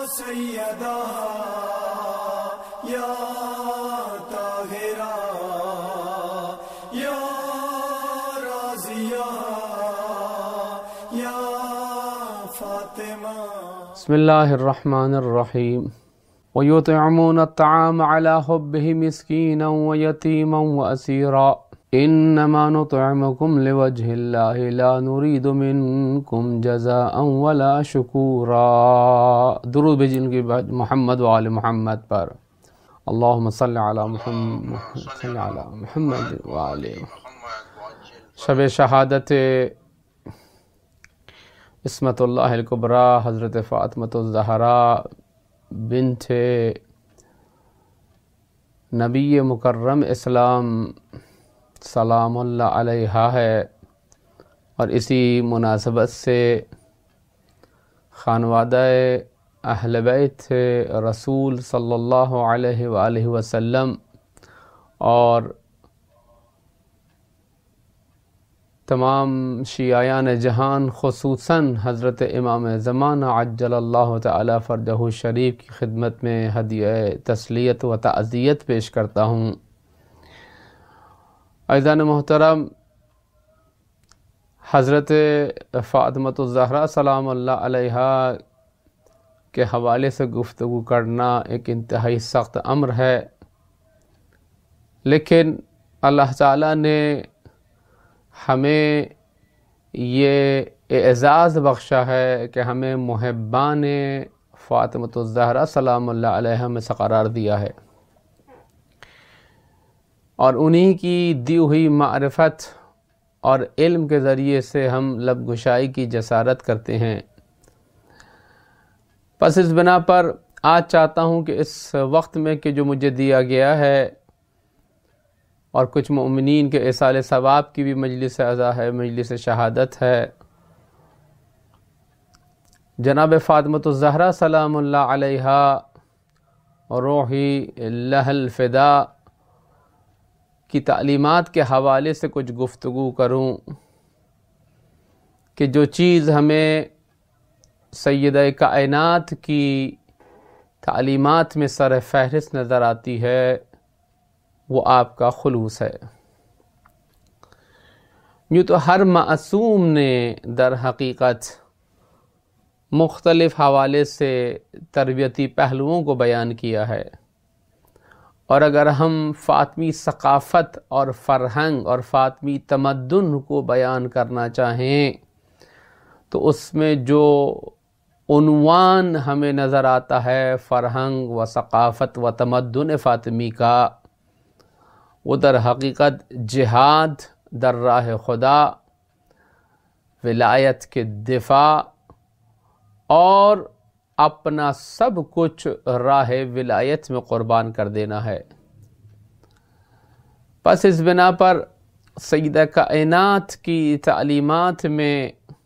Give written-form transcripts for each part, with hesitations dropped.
سیدہ یا طاہرہ یا رازیہ یا فاطمہ. بسم اللہ الرحمن الرحیم. وَيُطْعِمُونَ الطَّعَامَ عَلَى حُبِّهِ مِسْكِينًا وَيَتِيمًا وَأَسِيرًا إِنَّمَا نُطْعِمُكُمْ لِوَجْهِ اللَّهِ لَا نُرِيدُ مِنكُمْ جَزَاءً وَلَا شُكُورًا. درود بھیجیں ان کی محمد و آل محمد پر. اللہم صلی علی محمد و آل محمد. شب شہادت عصمت اللہ الکبریٰ حضرت فاطمہ الزہراء بنت نبی مکرم اسلام سلام اللہ علیہا ہے، اور اسی مناسبت سے خانوادہ اہل بیت رسول صلی اللہ علیہ وآلہ وسلم اور تمام شیعیان جہان خصوصاً حضرت امام زمانہ عجل اللہ تعالی فرجہ شریف کی خدمت میں ہدیہ تسلیت و تعزیت پیش کرتا ہوں. عزیزان محترم، حضرت فاطمہ الزہراء سلام اللہ علیہا کے حوالے سے گفتگو کرنا ایک انتہائی سخت امر ہے، لیکن اللہ تعالیٰ نے ہمیں یہ اعزاز بخشا ہے کہ ہمیں محبان فاطمہ الزہراء سلام اللہ علیہا میں سے قرار دیا ہے، اور انہی کی دی ہوئی معرفت اور علم کے ذریعے سے ہم لب گشائی کی جسارت کرتے ہیں. پس اس بنا پر آج چاہتا ہوں کہ اس وقت میں کہ جو مجھے دیا گیا ہے اور کچھ مومنین کے ایصال ثواب کی بھی مجلس عزا ہے، مجلس شہادت ہے، جناب فاطمہ الزہراء سلام اللہ علیہا روحی لہ الفدا کی تعلیمات کے حوالے سے کچھ گفتگو کروں کہ جو چیز ہمیں سیدہ کائنات کی تعلیمات میں سر فہرست نظر آتی ہے وہ آپ کا خلوص ہے. یوں تو ہر معصوم نے در حقیقت مختلف حوالے سے تربیتی پہلوؤں کو بیان کیا ہے، اور اگر ہم فاطمی ثقافت اور فرہنگ اور فاطمی تمدن کو بیان کرنا چاہیں تو اس میں جو عنوان ہمیں نظر آتا ہے فرہنگ و ثقافت و تمدن فاطمی کا، وہ در حقیقت جہاد در راہ خدا، ولایت کے دفاع اور اپنا سب کچھ راہ ولایت میں قربان کر دینا ہے. پس اس بنا پر سیدہ کائنات کی تعلیمات میں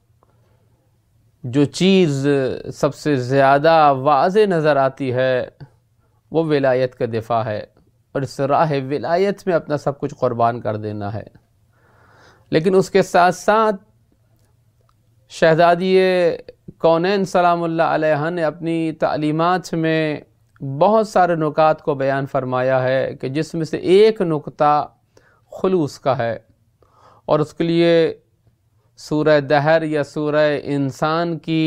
جو چیز سب سے زیادہ واضح نظر آتی ہے وہ ولایت کا دفاع ہے، اور اس راہ ولایت میں اپنا سب کچھ قربان کر دینا ہے. لیکن اس کے ساتھ ساتھ شہزادی کونین سلام اللہ علیہ نے اپنی تعلیمات میں بہت سارے نکات کو بیان فرمایا ہے کہ جس میں سے ایک نکتہ خلوص کا ہے، اور اس کے لیے سورہ دہر یا سورہ انسان کی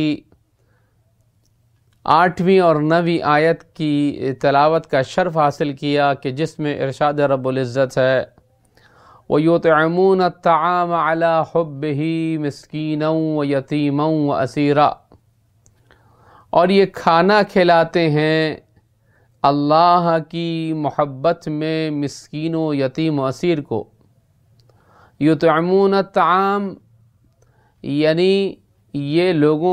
8ویں اور 9ویں آیت کی تلاوت کا شرف حاصل کیا کہ جس میں ارشاد رب العزت ہے وَيُطْعِمُونَ الطَّعَامَ عَلَى حُبِّهِ مِسْكِينًا وَيَتِيمًا وَأَسِيرًا، اور یہ کھانا کھلاتے ہیں اللہ کی محبت میں مسکین و یتیم و اسیر کو. یطعمون الطعام یعنی یہ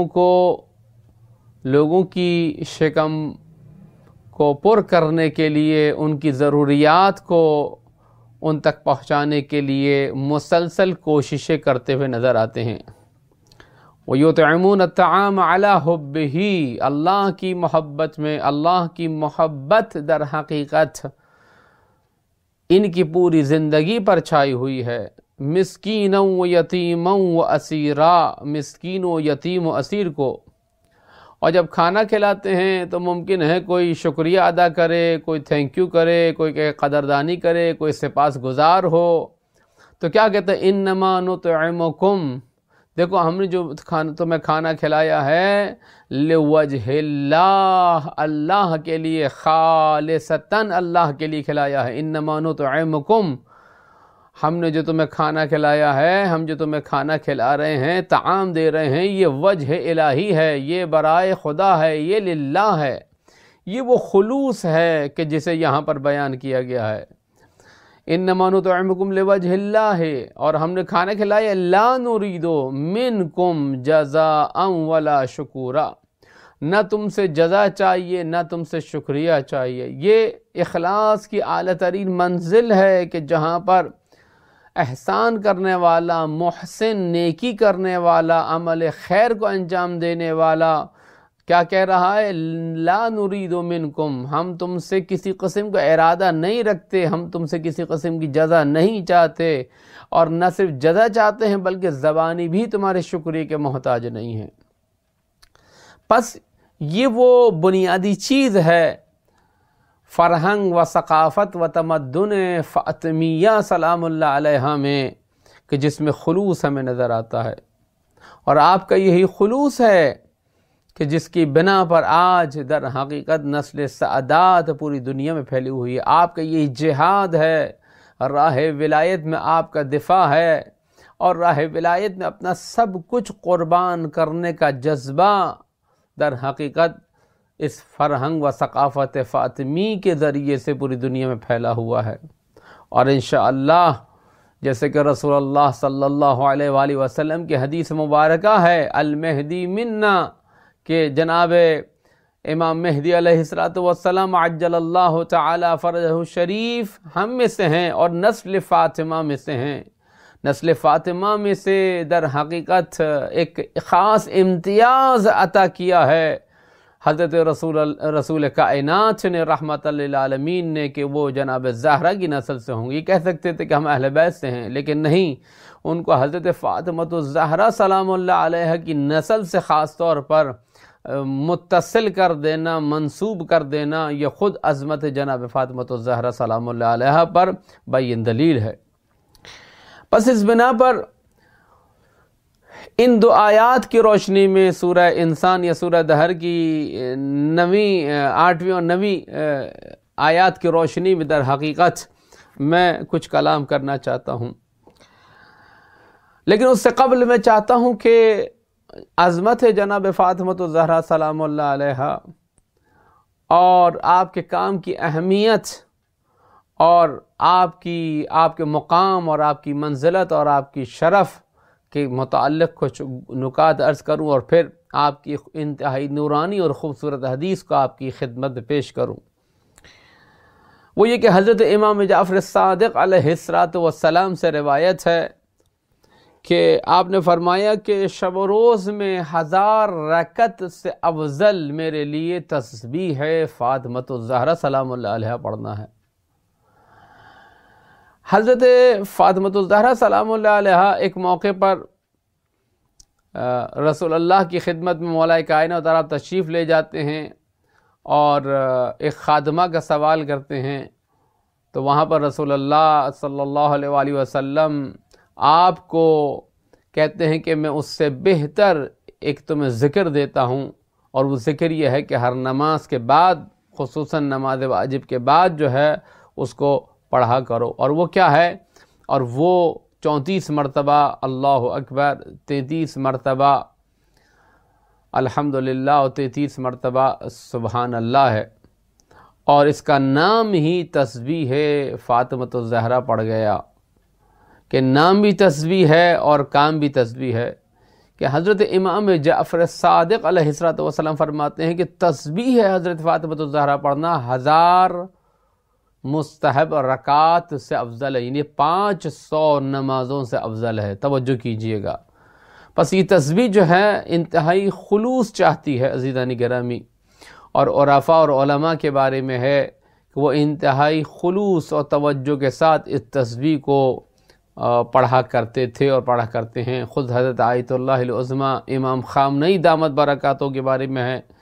لوگوں کی شکم کو پر کرنے کے لیے، ان کی ضروریات کو ان تک پہنچانے کے لیے مسلسل کوششیں کرتے ہوئے نظر آتے ہیں. وَيُطْعِمُونَ الطَّعَامَ عَلَى حُبِّهِ، اللہ کی محبت میں. اللہ کی محبت در حقیقت ان کی پوری زندگی پر چھائی ہوئی ہے. مسکینا و یتیما و اسیرا، مسکین و یتیم و اسیر کو. اور جب کھانا کھلاتے ہیں تو ممکن ہے کوئی شکریہ ادا کرے، کوئی تھینک یو کرے، کوئی کہ قدردانی کرے، کوئی سپاس گزار ہو، تو کیا کہتے ہیں انما نطعمکم، دیکھو ہم نے جو تمہیں کھانا کھلایا ہے لوجہ اللہ، اللہ کے لیے، خالصتاً اللہ کے لیے کھلایا ہے۔ انما نطعمکم، ہم نے جو تمہیں کھانا کھلایا ہے، ہم جو تمہیں کھانا کھلا رہے ہیں، طعام دے رہے ہیں، یہ وجہ الہی ہے، یہ برائے خدا ہے، یہ للہ ہے، یہ وہ خلوص ہے کہ جسے یہاں پر بیان کیا گیا ہے۔ انما نطعمکم لوجہ اللہ، اور ہم نے کھانا کھلایا لا نرید منکم جزاء ولا شکورا، نہ تم سے جزا چاہیے نہ تم سے شکریہ چاہیے۔ یہ اخلاص کی اعلیٰ ترین منزل ہے کہ جہاں پر احسان کرنے والا، محسن، نیکی کرنے والا، عمل خیر کو انجام دینے والا کیا کہہ رہا ہے؟ لا نرید منکم، ہم تم سے کسی قسم کا ارادہ نہیں رکھتے، ہم تم سے کسی قسم کی جزا نہیں چاہتے، اور نہ صرف جزا چاہتے ہیں بلکہ زبانی بھی تمہارے شکریہ کے محتاج نہیں ہیں۔ پس یہ وہ بنیادی چیز ہے فرہنگ و ثقافت و تمدن فاطمیہ سلام اللہ علیہ میں کہ جس میں خلوص ہمیں نظر آتا ہے، اور آپ کا یہی خلوص ہے کہ جس کی بنا پر آج در حقیقت نسل سعادات پوری دنیا میں پھیلی ہوئی ہے۔ آپ کا یہی جہاد ہے، راہ ولایت میں آپ کا دفاع ہے، اور راہ ولایت میں اپنا سب کچھ قربان کرنے کا جذبہ در حقیقت اس فرہنگ و ثقافت فاطمی کے ذریعے سے پوری دنیا میں پھیلا ہوا ہے۔ اور انشاءاللہ جیسے کہ رسول اللہ صلی اللہ علیہ وآلہ وسلم کی حدیث مبارکہ ہے المہدی منا، کہ جناب امام مہدی علیہ السلام عجل اللہ تعالی فرجہ الشریف ہم میں سے ہیں اور نسل فاطمہ میں سے ہیں۔ نسل فاطمہ میں سے در حقیقت ایک خاص امتیاز عطا کیا ہے حضرت رسول کائنات نے رحمت للعالمین نے کہ وہ جناب زہرا کی نسل سے ہوں گے۔ یہ کہہ سکتے تھے کہ ہم اہل بیت سے ہیں، لیکن نہیں، ان کو حضرت فاطمۃ الزہرا سلام اللہ علیہ کی نسل سے خاص طور پر متصل کر دینا، منسوب کر دینا، یہ خود عظمت جناب فاطمۃ الزہرا سلام اللہ علیہ پر بین دلیل ہے۔ پس اس بنا پر ان دو آیات کی روشنی میں سورہ انسان یا سورہ دہر کی 8ویں اور 9ویں آیات کی روشنی میں در حقیقت میں کچھ کلام کرنا چاہتا ہوں، لیکن اس سے قبل میں چاہتا ہوں کہ عظمت جناب فاطمۃ الزہرا سلام اللہ علیہ اور آپ کے کام کی اہمیت اور آپ کے مقام اور آپ کی منزلت اور آپ کی شرف کے متعلق کچھ نکات عرض کروں، اور پھر آپ کی انتہائی نورانی اور خوبصورت حدیث کو آپ کی خدمت پیش کروں۔ وہ یہ کہ حضرت امام جعفر الصادق علیہ السلام سے روایت ہے کہ آپ نے فرمایا کہ شب و روز میں 1000 رکعت سے افضل میرے لیے تسبیح ہے فاطمۃ الزہرا سلام اللہ علیہ پڑھنا ہے۔ حضرت فاطمۃ الزہرا سلام اللہ علیہ ایک موقع پر رسول اللہ کی خدمت میں مولا کائنات اور آپ تشریف لے جاتے ہیں اور ایک خادمہ کا سوال کرتے ہیں، تو وہاں پر رسول اللہ صلی اللہ علیہ وآلہ وسلم آپ کو کہتے ہیں کہ میں اس سے بہتر ایک تمہیں ذکر دیتا ہوں، اور وہ ذکر یہ ہے کہ ہر نماز کے بعد، خصوصاً نماز واجب کے بعد جو ہے اس کو پڑھا کرو، اور وہ کیا ہے؟ اور وہ 34 مرتبہ اللہ اکبر، 33 مرتبہ الحمدللہ اور 33 مرتبہ سبحان اللہ ہے، اور اس کا نام ہی تسبیح فاطمۃ الزہرا پڑ گیا کہ نام بھی تسبیح ہے اور کام بھی تسبیح ہے۔ کہ حضرت امام جعفر صادق علیہ السلام فرماتے ہیں کہ تسبیح ہے حضرت فاطمۃ الزہرا پڑھنا 1000 مستحب رکعات سے افضل ہے، یعنی 500 نمازوں سے افضل ہے۔ توجہ کیجئے گا۔ پس یہ تسبیح جو ہے انتہائی خلوص چاہتی ہے عزیزان گرامی، اور عرفاء اور علماء کے بارے میں ہے کہ وہ انتہائی خلوص اور توجہ کے ساتھ اس تسبیح کو پڑھا کرتے تھے اور پڑھا کرتے ہیں۔ خود حضرت آیت اللہ العظمیٰ امام خامنئی دامت برکاتہ کے بارے میں ہے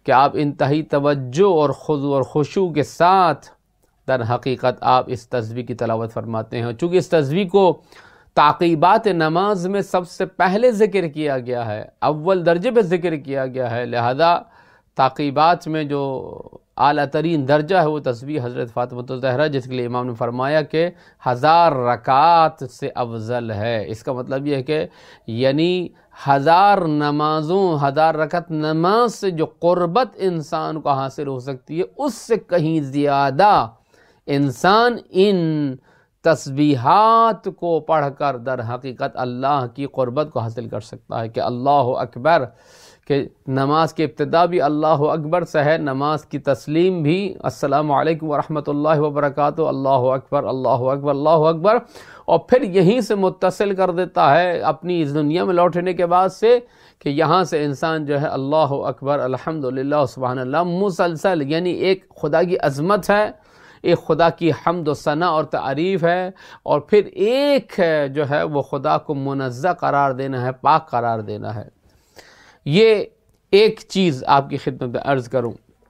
کہ آپ انتہائی توجہ اور خضوع اور خشوع کے ساتھ در حقیقت آپ اس تسبیح کی تلاوت فرماتے ہیں. چونکہ اس تسبیح کو تعقیبات نماز میں سب سے پہلے ذکر کیا گیا ہے، اول درجے پہ ذکر کیا گیا ہے، لہذا تعقیبات میں جو اعلیٰ ترین درجہ ہے وہ تسبیح حضرت فاطمۃ الزہرا، جس کے لیے امام نے فرمایا کہ 1000 رکعات سے افضل ہے. اس کا مطلب یہ ہے کہ یعنی 1000 نمازوں، 1000 رکعت نماز سے جو قربت انسان کو حاصل ہو سکتی ہے، اس سے کہیں زیادہ انسان ان تسبیحات کو پڑھ کر در حقیقت اللہ کی قربت کو حاصل کر سکتا ہے. کہ اللہ اکبر، کہ نماز کی ابتدا بھی اللہ اکبر سے ہے، نماز کی تسلیم بھی السلام علیکم ورحمۃ اللہ وبرکاتہ، اللہ اکبر اللہ اکبر اللہ اکبر، اور پھر یہیں سے متصل کر دیتا ہے اپنی اس دنیا میں لوٹنے کے بعد سے، کہ یہاں سے انسان جو ہے اللہ اکبر الحمدللہ سبحان اللہ مسلسل، یعنی ایک خدا کی عظمت ہے، ایک خدا کی حمد و ثنا اور تعریف ہے، اور پھر ایک جو ہے وہ خدا کو منزہ قرار دینا ہے، پاک قرار دینا ہے. یہ ایک چیز آپ کی خدمت میں عرض کروں.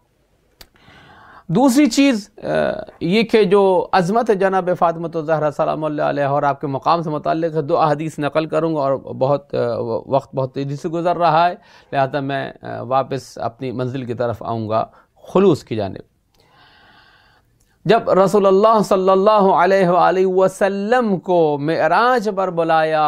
دوسری چیز یہ کہ جو عظمت جناب فاطمۃ الزہرا سلام اللہ علیہ اور آپ کے مقام سے متعلق 2 احادیث نقل کروں گا، اور بہت وقت بہت تیزی سے گزر رہا ہے، لہذا میں واپس اپنی منزل کی طرف آؤں گا خلوص کی جانب. جب رسول اللہ صلی اللہ علیہ وآلہ وسلم کو معراج پر بلایا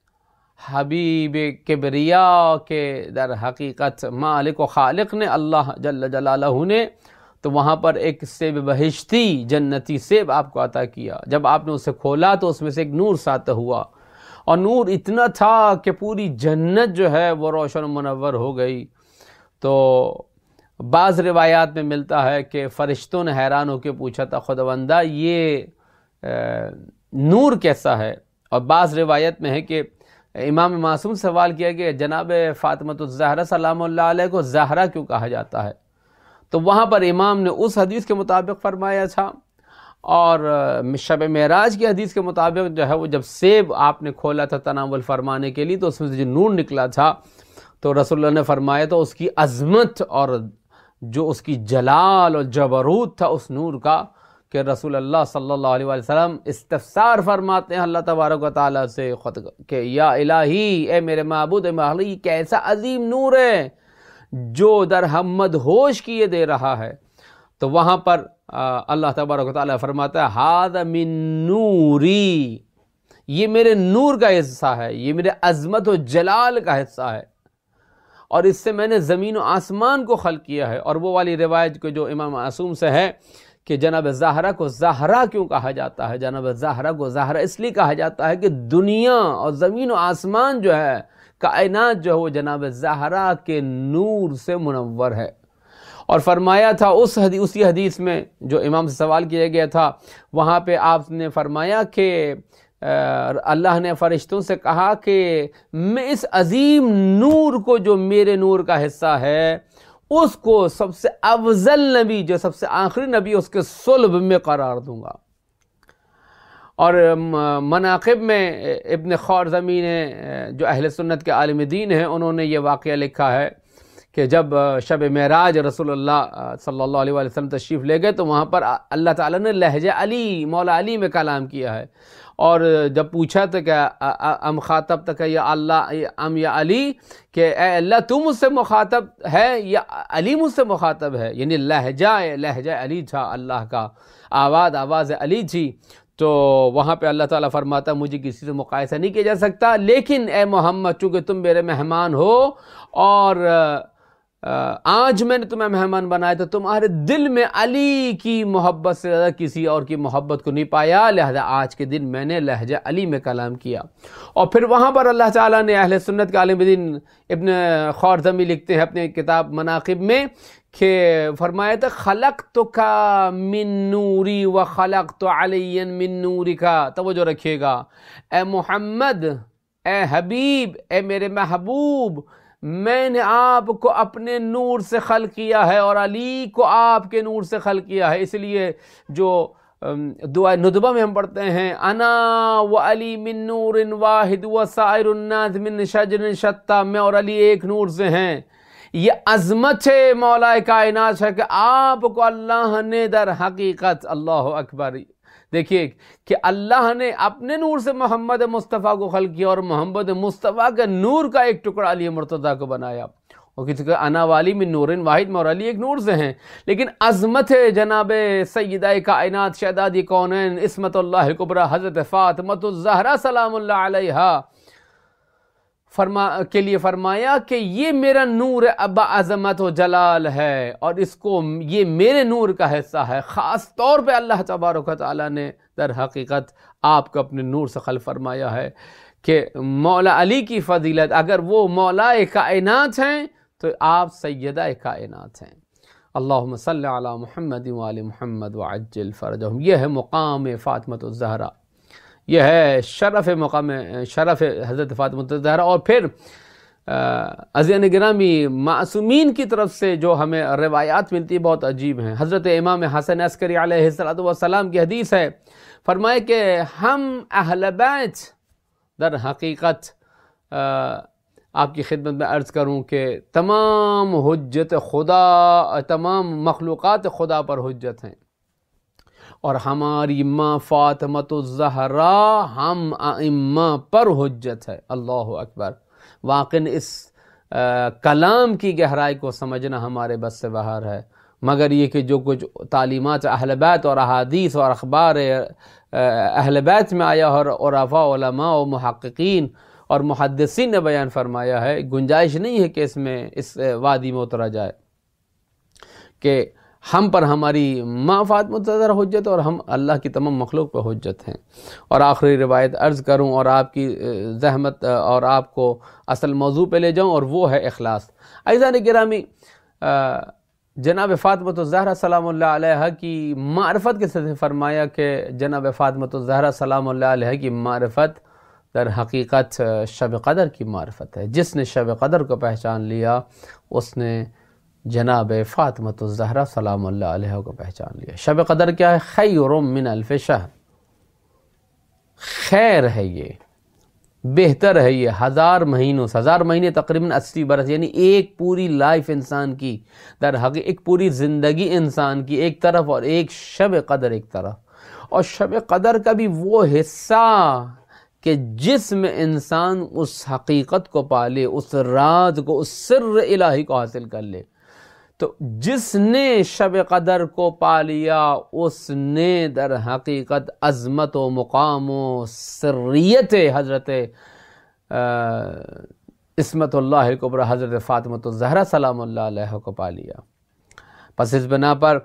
حبیب کبریا کے در حقیقت مالک و خالق نے، اللہ جل جلالہ نے، تو وہاں پر ایک سیب بہشتی جنتی سیب آپ کو عطا کیا. جب آپ نے اسے کھولا تو اس میں سے ایک نور ساطع ہوا، اور نور اتنا تھا کہ پوری جنت جو ہے وہ روشن و منور ہو گئی. تو بعض روایات میں ملتا ہے کہ فرشتوں نے حیران ہو کے پوچھا تھا خداوندہ یہ نور کیسا ہے، اور بعض روایت میں ہے کہ امام معصوم سوال کیا کہ جناب فاطمۃ الزہرا سلام اللہ علیہ کو زہرا کیوں کہا جاتا ہے، تو وہاں پر امام نے اس حدیث کے مطابق فرمایا تھا، اور شب معراج کی حدیث کے مطابق جو ہے وہ جب سیب آپ نے کھولا تھا تناول فرمانے کے لیے تو اس میں سے جو نور نکلا تھا، تو رسول اللہ نے فرمایا تو اس کی عظمت اور جو اس کی جلال اور جبروت تھا اس نور کا، کہ رسول اللہ صلی اللہ علیہ وسلم استفسار فرماتے ہیں اللہ تبارک و تعالیٰ سے کہ یا الہی، اے میرے معبود، اے محلی، کیسا عظیم نور ہے جو در ہم مدہوش کیے دے رہا ہے. تو وہاں پر اللہ تبارک و تعالیٰ فرماتا ہے ھذا من نوری، یہ میرے نور کا حصہ ہے، یہ میرے عظمت و جلال کا حصہ ہے، اور اس سے میں نے زمین و آسمان کو خلق کیا ہے. اور وہ والی روایت کو جو امام معصوم سے ہے کہ جناب زہرا کو زہرا کیوں کہا جاتا ہے، جناب زہرا کو زہرا اس لیے کہا جاتا ہے کہ دنیا اور زمین و آسمان جو ہے، کائنات جو ہے، وہ جناب زہرا کے نور سے منور ہے. اور فرمایا تھا اسی حدیث میں جو امام سے سوال کیا گیا تھا، وہاں پہ آپ نے فرمایا کہ اللہ نے فرشتوں سے کہا کہ میں اس عظیم نور کو جو میرے نور کا حصہ ہے اس کو سب سے افضل نبی، جو سب سے آخری نبی، اس کے صلب میں قرار دوں گا. اور مناقب میں ابن خوارزمی نے، جو اہل سنت کے عالم دین ہیں، انہوں نے یہ واقعہ لکھا ہے کہ جب شب معراج رسول اللہ صلی اللہ علیہ وسلم تشریف لے گئے تو وہاں پر اللہ تعالیٰ نے لہجہ علی، مولا علی میں کلام کیا ہے. اور جب پوچھا تو کہ ام خاطب تک یا اللہ ام یا علی، کہ اے اللہ تو مجھ سے مخاطب ہے یا علی مجھ سے مخاطب ہے، یعنی لہجہ علی تھا، اللہ کا آواز علی تھی. تو وہاں پہ اللہ تعالیٰ فرماتا مجھے کسی سے مقایسہ نہیں کیا جا سکتا، لیکن اے محمد چونکہ تم میرے مہمان ہو اور آج میں نے تمہیں مہمان بنایا تو تمہارے دل میں علی کی محبت سے زیادہ کسی اور کی محبت کو نہیں پایا، لہذا آج کے دن میں نے لہجہ علی میں کلام کیا. اور پھر وہاں پر اللہ تعالیٰ نے اہل سنت کے عالم دین ابن خوارزمی لکھتے ہیں اپنے کتاب مناقب میں کہ فرمایا تھا خلقتک من نوری و خلقت علی من نورک. توجہ رکھیے گا، اے محمد، اے حبیب، اے میرے محبوب، میں نے آپ کو اپنے نور سے خلق کیا ہے اور علی کو آپ کے نور سے خلق کیا ہے. اس لیے جو دعا ندبہ میں ہم پڑھتے ہیں انا و علی من نور واحد و سائر الناس من شجر شتیٰ، میں اور علی ایک نور سے ہیں، یہ عظمت مولا کائنات ہے کہ آپ کو اللہ نے در حقیقت، اللہ اکبر، دیکھیے کہ اللہ نے اپنے نور سے محمد مصطفیٰ کو خلق کیا اور محمد مصطفیٰ کے نور کا ایک ٹکڑا علی مرتضیٰ کو بنایا، اور کسی کا انا والی من نور واحد، مولا علی ایک نور سے ہیں، لیکن عظمت جناب سیدہ کائنات شہزادی کونین عصمت اللہ کبریٰ حضرت فاطمۃ الزہرا سلام اللہ علیہا کے لیے فرمایا کہ یہ میرا نور ابا عظمت و جلال ہے، اور اس کو یہ میرے نور کا حصہ ہے۔ خاص طور پہ اللہ تبارک و تعالیٰ نے در حقیقت آپ کو اپنے نور سے خلق فرمایا ہے کہ مولا علی کی فضیلت، اگر وہ مولا کائنات ہیں تو آپ سیدہ کائنات ہیں۔ اللہم صلی علی محمد وآل محمد وعجل فرجہم۔ یہ ہے مقام فاطمۃ الزہرا، یہ ہے مقام شرف حضرت فاطمۃ الزہرا۔ اور پھر عزیزان گرامی، معصومین کی طرف سے جو ہمیں روایات ملتی بہت عجیب ہیں۔ حضرت امام حسن عسکری علیہ السلام کی حدیث ہے، فرمائے کہ ہم اہل بیت در حقیقت آپ کی خدمت میں عرض کروں کہ تمام حجت خدا، تمام مخلوقات خدا پر حجت ہیں، اور ہماری ماں فاطمۃ الزہرا ہم ائمہ پر حجت ہے۔ اللہ اکبر! واقعاً اس کلام کی گہرائی کو سمجھنا ہمارے بس سے باہر ہے، مگر یہ کہ جو کچھ تعلیمات اہل بیت اور احادیث اور اخبار اہل بیت میں آیا اور عرفاء، علماء و محققین اور محدثین نے بیان فرمایا ہے، گنجائش نہیں ہے کہ اس وادی میں اترا جائے کہ ہم پر ہماری ماں فاطمۃ الزہرا حجت اور ہم اللہ کی تمام مخلوق پر حجت ہیں۔ اور آخری روایت عرض کروں اور آپ کی زحمت اور آپ کو اصل موضوع پہ لے جاؤں، اور وہ ہے اخلاص۔ عزیزان گرامی، جناب فاطمۃ الزہرا سلام اللہ علیہ کی معرفت کے ساتھ فرمایا کہ جناب فاطمۃ الزہرا سلام اللہ علیہ کی معرفت در حقیقت شب قدر کی معرفت ہے۔ جس نے شب قدر کو پہچان لیا اس نے جناب فاطمۃ الزہرا سلام اللہ علیہ کو پہچان لیا۔ شب قدر کیا ہے؟ خیر من الف شہر، خیر ہے، یہ بہتر ہے، یہ 1000 مہینوں سے، 1000 مہینے تقریباً 80 برس، یعنی ایک پوری لائف انسان کی، در حقیقت ایک پوری زندگی انسان کی ایک طرف اور ایک شب قدر ایک طرف۔ اور شب قدر کا بھی وہ حصہ کہ جس میں انسان اس حقیقت کو پالے، اس راز کو، اس سر الہی کو حاصل کر لے۔ تو جس نے شب قدر کو پا لیا اس نے در حقیقت عظمت و مقام و سریت حضرت عصمت اللہ کبریٰ حضرت فاطمۃ الزہرا سلام اللہ علیہ کو پا لیا۔ پس اس بنا پر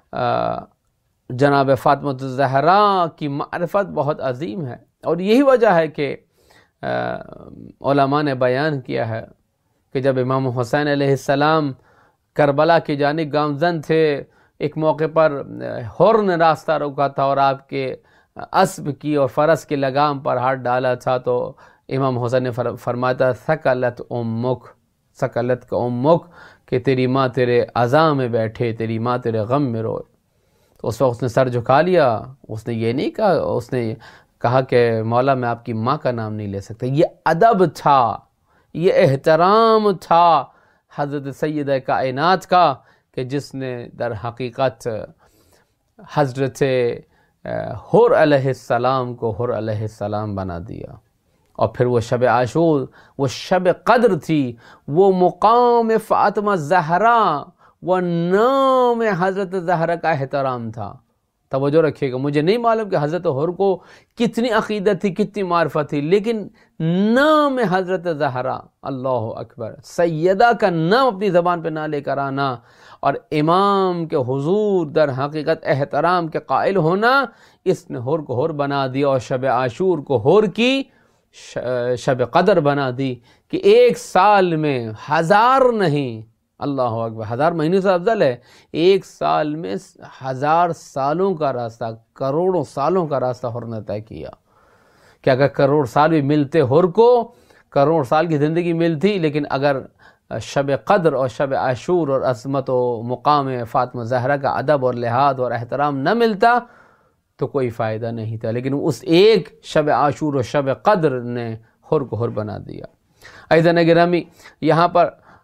جناب فاطمۃ الزہرا کی معرفت بہت عظیم ہے، اور یہی وجہ ہے کہ علماء نے بیان کیا ہے کہ جب امام حسین علیہ السلام کربلا کی جانب گامزن تھے، ایک موقع پر حر نے راستہ روکا تھا اور آپ کے اسب کی اور فرس کی لگام پر ہاتھ ڈالا تھا، تو امام حسین نے فرمایا تھا ثقلت امک، ثقلت کا امک، کہ تیری ماں تیرے عزا میں بیٹھے، تیری ماں تیرے غم میں روئے۔ تو اس وقت اس نے سر جھکا لیا، اس نے یہ نہیں کہا، اس نے کہا کہ مولا میں آپ کی ماں کا نام نہیں لے سکتا۔ یہ ادب تھا، یہ احترام تھا حضرت سیدہ کائنات کا کہ جس نے در حقیقت حضرت حر علیہ السلام کو حر علیہ السلام بنا دیا۔ اور پھر وہ شب عاشور، وہ شب قدر تھی، وہ مقام فاطمہ زہرا، وہ نام حضرت زہرا کا احترام تھا۔ توجہ رکھیے گا، مجھے نہیں معلوم کہ حضرت حر کو کتنی عقیدت تھی، کتنی معرفت تھی، لیکن نام حضرت زہرا، اللہ اکبر، سیدہ کا نام اپنی زبان پہ نہ لے کر آنا اور امام کے حضور در حقیقت احترام کے قائل ہونا، اس نے حر کو حر بنا دیا اور شب عاشور کو حر کی شب قدر بنا دی کہ ایک سال میں 1000 نہیں، اللہ اکبر، 1000 مہینے سے افضل ہے، ایک سال میں 1000 سالوں کا راستہ، کروڑوں سالوں کا راستہ حر نے طے کیا۔ کہ اگر کروڑ سال بھی ملتے حر کو، کروڑ سال کی زندگی ملتی، لیکن اگر شب قدر اور شب عاشور اور عظمت و مقام فاطمہ زہرا کا ادب اور لحاظ اور احترام نہ ملتا تو کوئی فائدہ نہیں تھا، لیکن اس ایک شب عاشور اور شب قدر نے حر کو حر بنا دیا۔ عزیزان گرامی، یہاں پر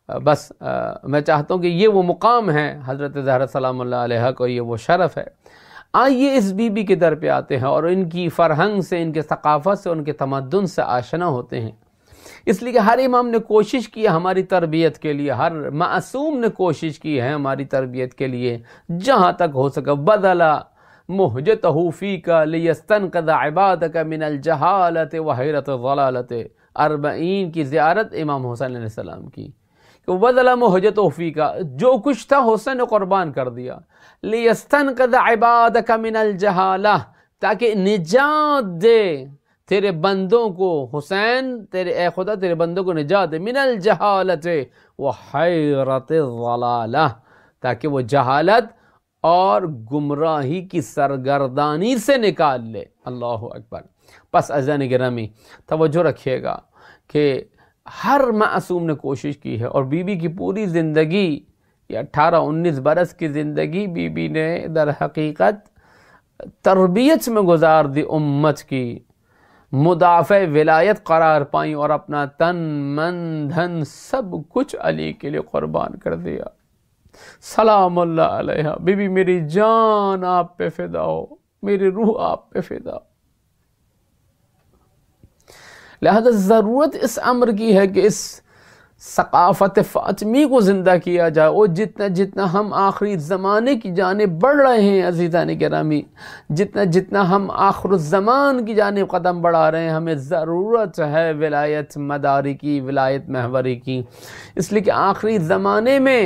بس میں چاہتا ہوں کہ یہ وہ مقام ہے حضرت زہرا سلام اللہ علیہ کو، یہ وہ شرف ہے۔ آئیے اس بی بی کے در پہ آتے ہیں اور ان کی فرہنگ سے، ان کے ثقافت سے، ان کے تمدن سے آشنا ہوتے ہیں۔ اس لیے کہ ہر امام نے کوشش کی ہے ہماری تربیت کے لیے، ہر معصوم نے کوشش کی ہے ہماری تربیت کے لیے جہاں تک ہو سکا۔ بدلا مہجتہ فیک لیستنقذ عبادک من الجہالت وحیرت الضلالت، 40 کی زیارت امام حسین علیہ السلام کی کہ بدلا مہجتہ فیک، جو کچھ تھا حسین نے قربان کر دیا، لیستنقذ عبادک من الجہالہ، تاکہ نجات دے تیرے بندوں کو، حسین تیرے اے خدا تیرے بندوں کو نجات دے، من الجہالت وحیرت الضلالہ، تاکہ وہ جہالت اور گمراہی کی سرگردانی سے نکال لے۔ اللہ اکبر۔ پس عزیزان گرامی توجہ رکھیے گا کہ ہر معصوم نے کوشش کی ہے، اور بی بی کی پوری زندگی، یہ 18-19 برس کی زندگی بی بی نے در حقیقت تربیت میں گزار دی، امت کی مدافع ولایت قرار پائیں اور اپنا تن من دھن سب کچھ علی کے لیے قربان کر دیا۔ سلام اللہ علیہ، بی بی میری جان آپ پہ فدا ہو، میری روح آپ پہ فدا ہو۔ لہذا ضرورت اس امر کی ہے کہ اس ثقافت فاطمی کو زندہ کیا جائے، اور جتنا ہم آخری زمانے کی جانب بڑھ رہے ہیں عزیزان گرامی، جتنا ہم آخر الزمان کی جانب قدم بڑھا رہے ہیں، ہمیں ضرورت ہے ولایت مداری کی، ولایت محوری کی۔ اس لیے کہ آخری زمانے میں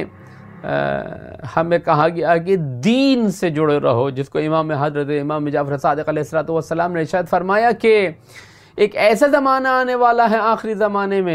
ہمیں کہا گیا کہ دین سے جڑے رہو، جس کو حضرت امام جعفر صادق علیہ السلام نے ارشاد فرمایا کہ ایک ایسا زمانہ آنے والا ہے آخری زمانے میں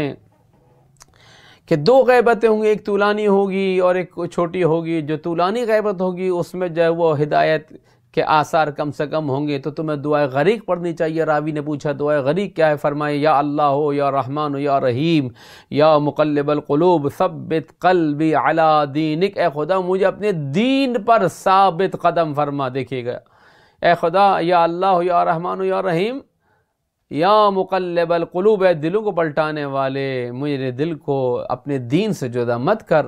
کہ 2 غیبتیں ہوں گی، ایک طولانی ہوگی اور ایک چھوٹی ہوگی۔ جو طولانی غیبت ہوگی اس میں جو ہے وہ ہدایت کے آثار کم سے کم ہوں گے، تو تمہیں دعائے غریق پڑھنی چاہیے۔ راوی نے پوچھا دعائے غریق کیا ہے؟ فرمائے یا اللہ ہو، یا رحمان ہو، یا رحیم، یا مقلب القلوب ثبت قلبی علی دینک، اے خدا مجھے اپنے دین پر ثابت قدم فرما۔ دیکھیے گا، اے خدا یا اللہ ہو، یا رحمان ہو، یا رحیم، یا مقلب القلوب، اے دلوں کو پلٹانے والے، میرے دل کو اپنے دین سے جدا مت کر۔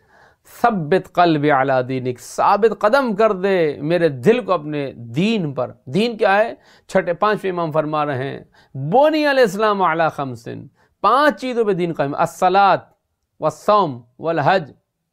ثبت قلبی علی دینک، ثابت قدم کر دے میرے دل کو اپنے دین پر۔ دین کیا ہے؟ 5ویں امام فرما رہے ہیں بنی علیہ السلام علی 5، 5 چیزوں پہ دین قائم: الصلاۃ والصوم والحج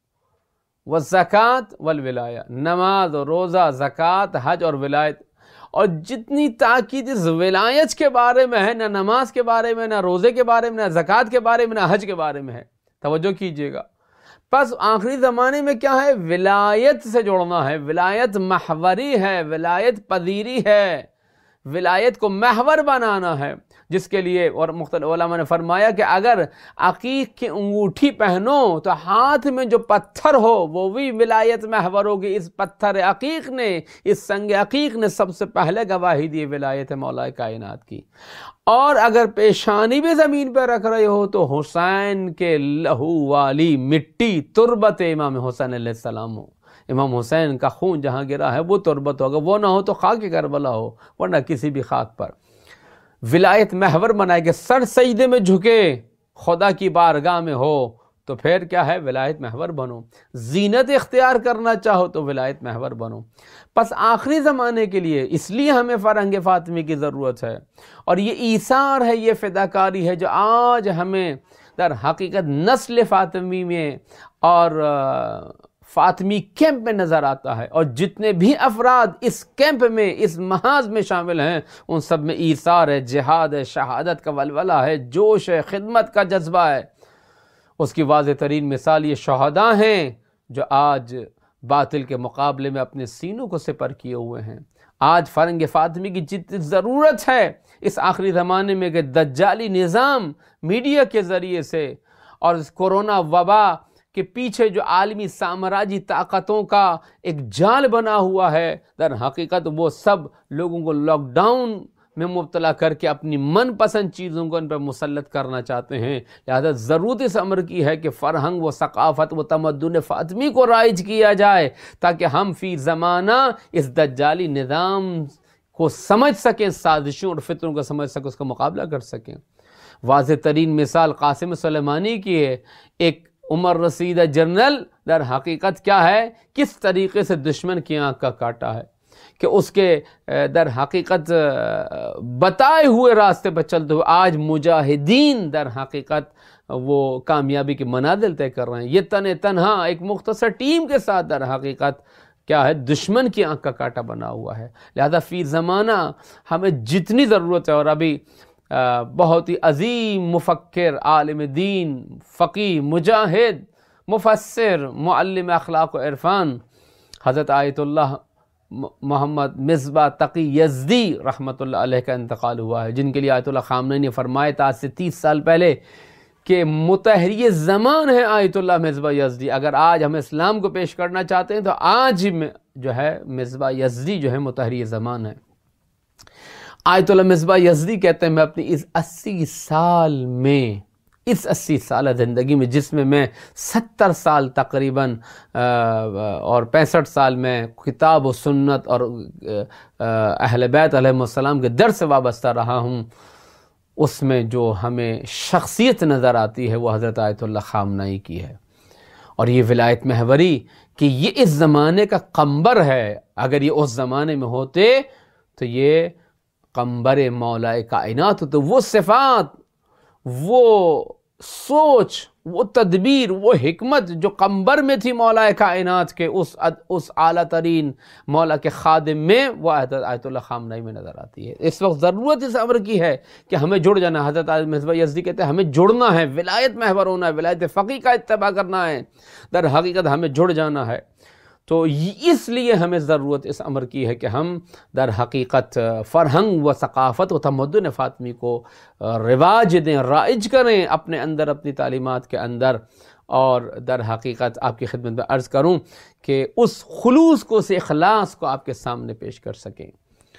والزکوٰۃ والولایہ، نماز اور روزہ، زکوٰۃ، حج اور ولایت۔ اور جتنی تاکید اس ولایت کے بارے میں ہے، نہ نماز کے بارے میں، نہ روزے کے بارے میں، نہ زکوٰۃ کے بارے میں، نہ حج کے بارے میں ہے۔ توجہ کیجئے گا۔ پس آخری زمانے میں کیا ہے؟ ولایت سے جوڑنا ہے، ولایت محوری ہے، ولایت پذیری ہے، ولایت کو محور بنانا ہے، جس کے لیے اور مختلف علماء نے فرمایا کہ اگر عقیق کی انگوٹھی پہنو تو ہاتھ میں جو پتھر ہو وہ بھی ولایت محور ہوگی۔ اس پتھر عقیق نے، اس سنگ عقیق نے سب سے پہلے گواہی دی ولایت مولا کائنات کی۔ اور اگر پیشانی بھی زمین پہ رکھ رہے ہو تو حسین کے لہو والی مٹی، تربت امام حسین علیہ السلام ہو، امام حسین کا خون جہاں گرا ہے وہ تربت ہوگا، وہ نہ ہو تو خاک کربلا ہو، ورنہ کسی بھی خاک پر۔ ولایت محور بنائے کہ سر سجدے میں جھکے خدا کی بارگاہ میں ہو تو پھر کیا ہے؟ ولایت محور بنو۔ زینت اختیار کرنا چاہو تو ولایت محور بنو۔ پس آخری زمانے کے لیے اس لیے ہمیں فرہنگ فاطمی کی ضرورت ہے، اور یہ ایثار ہے، یہ فداکاری ہے جو آج ہمیں در حقیقت نسل فاطمی میں اور فاطمی کیمپ میں نظر آتا ہے۔ اور جتنے بھی افراد اس کیمپ میں، اس محاذ میں شامل ہیں، ان سب میں ایثار ہے، جہاد ہے، شہادت کا ولولہ ہے، جوش ہے، خدمت کا جذبہ ہے۔ اس کی واضح ترین مثال یہ شہداء ہیں جو آج باطل کے مقابلے میں اپنے سینوں کو سپر کیے ہوئے ہیں۔ آج فرہنگ فاطمی کی جتنی ضرورت ہے اس آخری زمانے میں کہ دجالی نظام میڈیا کے ذریعے سے اور اس کورونا وبا کے پیچھے جو عالمی سامراجی طاقتوں کا ایک جال بنا ہوا ہے، در حقیقت وہ سب لوگوں کو لاک ڈاؤن میں مبتلا کر کے اپنی من پسند چیزوں کو ان پر مسلط کرنا چاہتے ہیں۔ لہذا ضرورت اس امر کی ہے کہ فرہنگ و ثقافت و تمدن فاطمی کو رائج کیا جائے تاکہ ہم فی زمانہ اس دجالی نظام کو سمجھ سکیں، سازشوں اور فطروں کو سمجھ سکیں، اس کا مقابلہ کر سکیں۔ واضح ترین مثال قاسم سلیمانی کی ہے۔ ایک عمر رسید جنرل در حقیقت کیا ہے، کس طریقے سے دشمن کی آنکھ کا کاٹا ہے، کہ اس کے در حقیقت بتائے ہوئے راستے پر چلتے ہوئے آج مجاہدین در حقیقت وہ کامیابی کی منازل طے کر رہے ہیں۔ یہ تنہا ایک مختصر ٹیم کے ساتھ در حقیقت کیا ہے، دشمن کی آنکھ کا کاٹا بنا ہوا ہے۔ لہذا فی زمانہ ہمیں جتنی ضرورت ہے، اور ابھی بہت ہی عظیم مفکر، عالم دین، فقیہ، مجاہد، مفسر، معلم اخلاق و عرفان حضرت آیت اللہ محمد مصباح تقی یزدی رحمۃ اللہ علیہ کا انتقال ہوا ہے، جن کے لیے آیت اللہ خامنئی نے فرمایا تھا آج سے 30 سال پہلے کہ متحری زمان ہے آیت اللہ مصباح یزدی، اگر آج ہم اسلام کو پیش کرنا چاہتے ہیں تو آج جو ہے مصباح یزدی جو ہے متحری زمان ہے۔ آیت اللہ مصباح یزدی کہتے ہیں میں اپنی اس 80 سال میں، اس 80 سالہ زندگی میں، جس میں میں 70 سال تقریباً اور 65 سال میں کتاب و سنت اور اہل بیت علیہ السلام کے در سے وابستہ رہا ہوں، اس میں جو ہمیں شخصیت نظر آتی ہے وہ حضرت آیت اللہ خامنئی کی ہے۔ اور یہ ولایت محوری کہ یہ اس زمانے کا قمبر ہے، اگر یہ اس زمانے میں ہوتے تو یہ قمبر مولا کائنات ہوتے۔ وہ صفات، وہ سوچ، وہ تدبیر، وہ حکمت جو قمبر میں تھی مولا کائنات کے اس اعلیٰ ترین مولا کے خادم میں، وہ آیت اللہ خامنئی میں نظر آتی ہے۔ اس وقت ضرورت اس امر کی ہے کہ ہمیں جڑ جانا۔ حضرت مصباح یزدی کہتے ہیں ہمیں جڑنا ہے، ولایت محور ہونا ہے، ولایت فقیہ کا اتباع کرنا ہے، در حقیقت ہمیں جڑ جانا ہے۔ تو اس لیے ہمیں ضرورت اس امر کی ہے کہ ہم در حقیقت فرہنگ و ثقافت و تمدن فاطمی کو رواج دیں، رائج کریں اپنے اندر، اپنی تعلیمات کے اندر، اور در حقیقت آپ کی خدمت میں عرض کروں کہ اس خلوص کو، اس اخلاص کو آپ کے سامنے پیش کر سکیں۔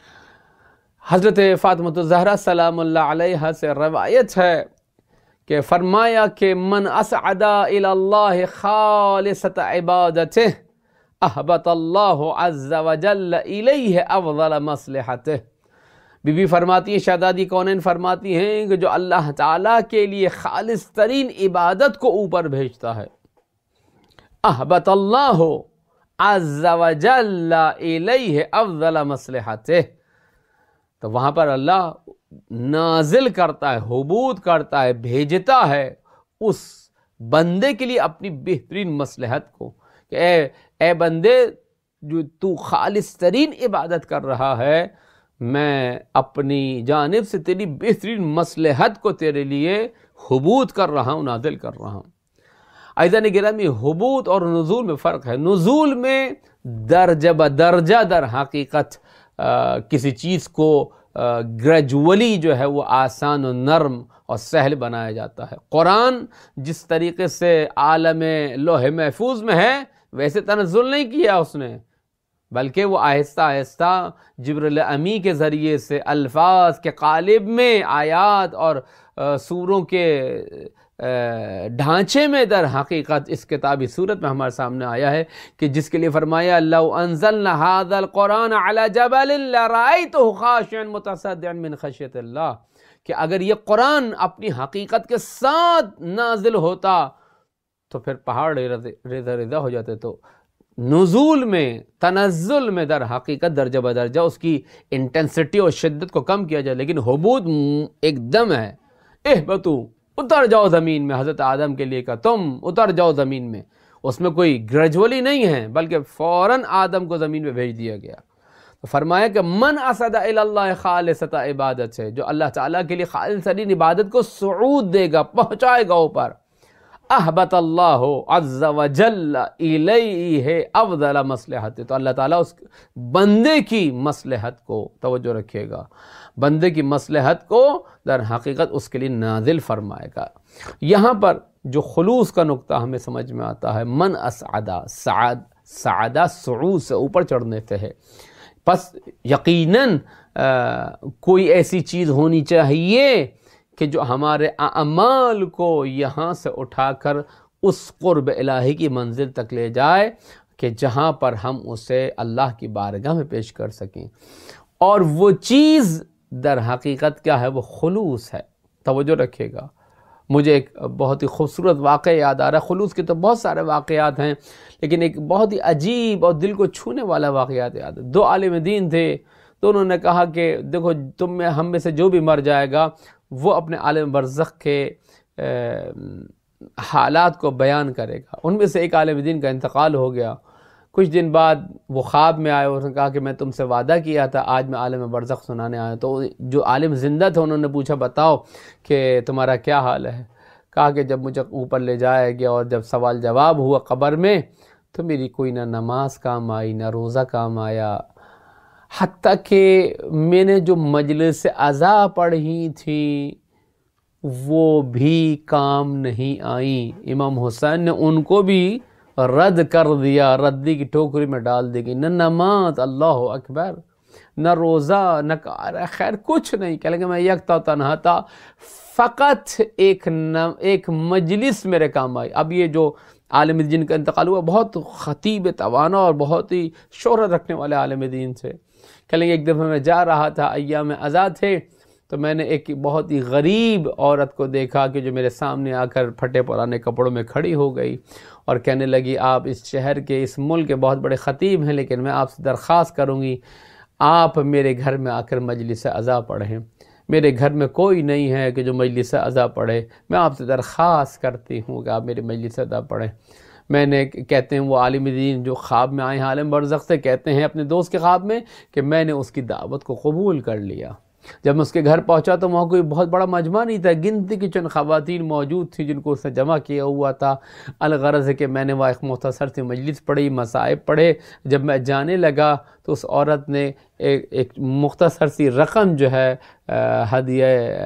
حضرت فاطمہ الزہرا سلام اللہ علیہا سے روایت ہے کہ فرمایا کہ من اسعد الی اللہ خالصۃ عبادتہ احبط اللہ عز وجل الیہ افضل مصلحتہ۔ بی بی فرماتی ہیں، شہزادی کونین فرماتی ہیں کہ جو اللہ تعالیٰ کے لیے خالص ترین عبادت کو اوپر بھیجتا ہے، احبط اللہ عز وجل الیہ افضل مصلحتہ، تو وہاں پر اللہ نازل کرتا ہے، حبوط کرتا ہے، بھیجتا ہے اس بندے کے لیے اپنی بہترین مصلحت کو، کہ اے بندے جو تو خالص ترین عبادت کر رہا ہے، میں اپنی جانب سے تیری بہترین مصلحت کو تیرے لیے حبوط کر رہا ہوں، نازل کر رہا ہوں۔ عزیزان گرامی، حبوط اور نزول میں فرق ہے۔ نزول میں درجہ بدرجہ در حقیقت کسی چیز کو گریجولی جو ہے وہ آسان و نرم اور سہل بنایا جاتا ہے۔ قرآن جس طریقے سے عالم لوح محفوظ میں ہے ویسے تنزل نہیں کیا اس نے، بلکہ وہ آہستہ آہستہ جبریل امی کے ذریعے سے الفاظ کے قالب میں، آیات اور سوروں کے ڈھانچے میں در حقیقت اس کتابی صورت میں ہمارے سامنے آیا ہے کہ جس کے لیے فرمایا لو انزلنا هذا القرآن على جبل لرأيته خاشعا متصدعا من خشیۃ اللہ، کہ اگر یہ قرآن اپنی حقیقت کے ساتھ نازل ہوتا تو پھر پہاڑ ریزہ ہو جاتے۔ تو نزول میں، تنزل میں در حقیقت درجہ بدرجہ اس کی انٹینسٹی اور شدت کو کم کیا جائے، لیکن حبوط ایک دم ہے۔ اہبطو، اتر جاؤ زمین میں، حضرت آدم کے لیے کہا تم اتر جاؤ زمین میں، اس میں کوئی گریجولی نہیں ہے، بلکہ فوراً آدم کو زمین میں بھیج دیا گیا۔ تو فرمایا کہ من اسعد الی اللہ خالصۃ عبادت ہے، جو اللہ تعالیٰ کے لیے خالص ترین عبادت کو صعود دے گا، پہنچائے گا اوپر، احبط اللہ عز وجل الیہ افضل مصلحت، تو اللہ تعالیٰ اس بندے کی مصلحت کو توجہ رکھے گا، بندے کی مصلحت کو در حقیقت اس کے لیے نازل فرمائے گا۔ یہاں پر جو خلوص کا نقطہ ہمیں سمجھ میں آتا ہے، من اسعدہ، سعادہ صعود سے اوپر چڑھنے سے ہے، پس یقیناً کوئی ایسی چیز ہونی چاہیے کہ جو ہمارے اعمال کو یہاں سے اٹھا کر اس قرب الہی کی منزل تک لے جائے کہ جہاں پر ہم اسے اللہ کی بارگاہ میں پیش کر سکیں، اور وہ چیز در حقیقت کیا ہے، وہ خلوص ہے۔ توجہ رکھے گا، مجھے ایک بہت ہی خوبصورت واقعہ یاد آ رہا ہے. خلوص کے تو بہت سارے واقعات ہیں لیکن ایک بہت ہی عجیب اور دل کو چھونے والا واقعات یاد ہے. 2 عالم دین تھے. دونوں نے کہا کہ دیکھو ہم میں سے جو بھی مر جائے گا وہ اپنے عالم برزخ کے حالات کو بیان کرے گا. ان میں سے ایک عالم دین کا انتقال ہو گیا. کچھ دن بعد وہ خواب میں آئے اور انہوں نے کہا کہ میں تم سے وعدہ کیا تھا، آج میں عالم برزخ سنانے آیا. تو جو عالم زندہ تھے انہوں نے پوچھا بتاؤ کہ تمہارا کیا حال ہے. کہا کہ جب مجھے اوپر لے جایا گیا اور جب سوال جواب ہوا قبر میں تو میری کوئی نہ نماز کام آئی نہ روزہ کام آیا، حتیٰ کہ میں نے جو مجلس عزا پڑھی تھی وہ بھی کام نہیں آئیں. امام حسین نے ان کو بھی رد کر دیا، ردی کی ٹوکری میں ڈال دی گئی. نہ نماز، اللہ اکبر، نہ روزہ، نہ خیر کچھ نہیں. کہ میں یکتا تنہا تھا، فقط ایک مجلس میرے کام آئی. اب یہ جو عالم دین کا انتقال ہوا بہت خطیب توانا اور بہت ہی شہرت رکھنے والے عالم دین تھے. کہ ایک دفعہ میں جا رہا تھا، ایام عزا تھے، تو میں نے ایک بہت ہی غریب عورت کو دیکھا کہ جو میرے سامنے آ کر پھٹے پرانے کپڑوں میں کھڑی ہو گئی اور کہنے لگی آپ اس شہر کے، اس ملک کے بہت بڑے خطیب ہیں، لیکن میں آپ سے درخواست کروں گی آپ میرے گھر میں آ کر مجلس عزا پڑھیں. میرے گھر میں کوئی نہیں ہے کہ جو مجلس عزا پڑھے. میں آپ سے درخواست کرتی ہوں کہ آپ میرے مجلس عزا پڑھیں. میں نے کہتے ہیں وہ عالم دین جو خواب میں آئے ہیں عالم برزخ سے، کہتے ہیں اپنے دوست کے خواب میں کہ میں نے اس کی دعوت کو قبول کر لیا. جب میں اس کے گھر پہنچا تو وہاں کوئی بہت بڑا مجمع نہیں تھا، گنتی کی چند خواتین موجود تھیں جن کو اس نے جمع کیا ہوا تھا. الغرض ہے کہ میں نے وہاں ایک مختصر سی مجلس پڑھی، مصائب پڑھے. جب میں جانے لگا تو اس عورت نے ایک مختصر سی رقم جو ہے ہدیہ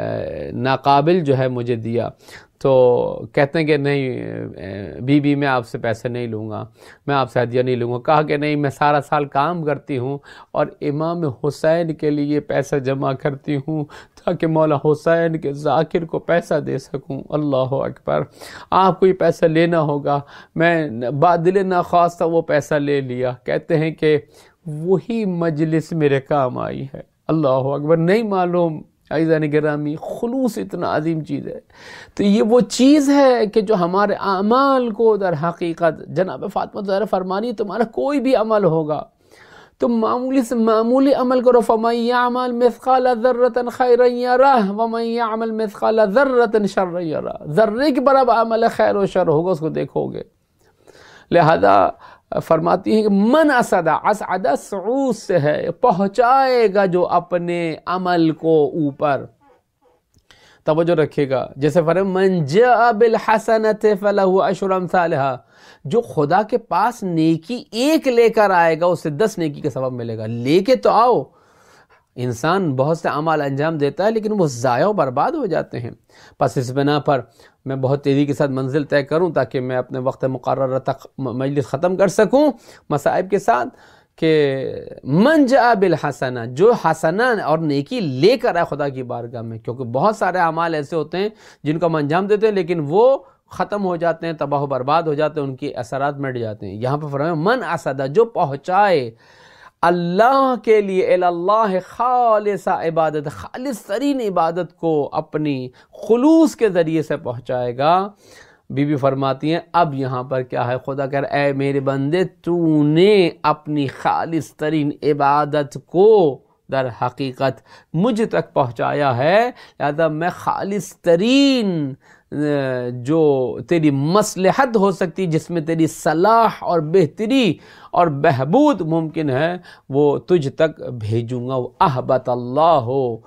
ناقابل جو ہے مجھے دیا. تو کہتے ہیں کہ نہیں بی میں آپ سے پیسے نہیں لوں گا، میں آپ سے ہدیہ نہیں لوں گا. کہا کہ نہیں، میں سارا سال کام کرتی ہوں اور امام حسین کے لیے پیسہ جمع کرتی ہوں تاکہ مولا حسین کے ذاکر کو پیسہ دے سکوں. اللہ اکبر. آپ کو یہ پیسہ لینا ہوگا. میں بادل ناخواستہ وہ پیسہ لے لیا. کہتے ہیں کہ وہی مجلس میرے کام آئی ہے. اللہ اکبر. نہیں معلوم عزیزان گرامی، خلوص اتنا عظیم چیز ہے. تو یہ وہ چیز ہے کہ جو ہمارے اعمال کو در حقیقت جناب فاطمہ زہرا فرمانی تمہارا کوئی بھی عمل ہوگا تم معمولی سے معمولی عمل کرو. فَمَن يَعْمَلْ مِثْقَالَ ذَرَّةٍ خَيْرًا يَرَهُ وَمَن يَعْمَلْ مِثْقَالَ ذَرَّةٍ شَرًّا يَرَهُ. ذرے کے برابر عمل خیر و شر ہوگا، اس کو دیکھو گے. لہذا فرماتی ہیں کہ من اسعد صعود سے ہے، پہنچائے گا جو اپنے عمل کو اوپر. توجہ رکھیے گا. جیسے فرمایا من جاء بالحسنۃ فلہ عشر امثالھا، جو خدا کے پاس نیکی ایک لے کر آئے گا اسے 10 نیکی کا ثواب ملے گا. لے کے تو آؤ. انسان بہت سے اعمال انجام دیتا ہے لیکن وہ ضائع و برباد ہو جاتے ہیں. پس اس بنا پر میں بہت تیزی کے ساتھ منزل طے کروں تاکہ میں اپنے وقت مقررہ تک مجلس ختم کر سکوں مصائب کے ساتھ. کہ من جاء بالحسنہ، جو حسنہ اور نیکی لے کر آئے خدا کی بارگاہ میں، کیونکہ بہت سارے اعمال ایسے ہوتے ہیں جن کو ہم انجام دیتے ہیں لیکن وہ ختم ہو جاتے ہیں، تباہ و برباد ہو جاتے ہیں، ان کے اثرات مٹ جاتے ہیں. یہاں پہ فرمایا من اسعد، جو پہنچائے اللہ کے لیے اللہ خالص عبادت، خالص ترین عبادت کو اپنی خلوص کے ذریعے سے پہنچائے گا. بی بی فرماتی ہیں اب یہاں پر کیا ہے، خدا کہہ رہا اے میرے بندے تو نے اپنی خالص ترین عبادت کو در حقیقت مجھ تک پہنچایا ہے، لہذا میں خالص ترین جو تیری مصلحت ہو سکتی، جس میں تیری صلاح اور بہتری اور بہبود ممکن ہے، وہ تجھ تک بھیجوں گا. احبت اللہ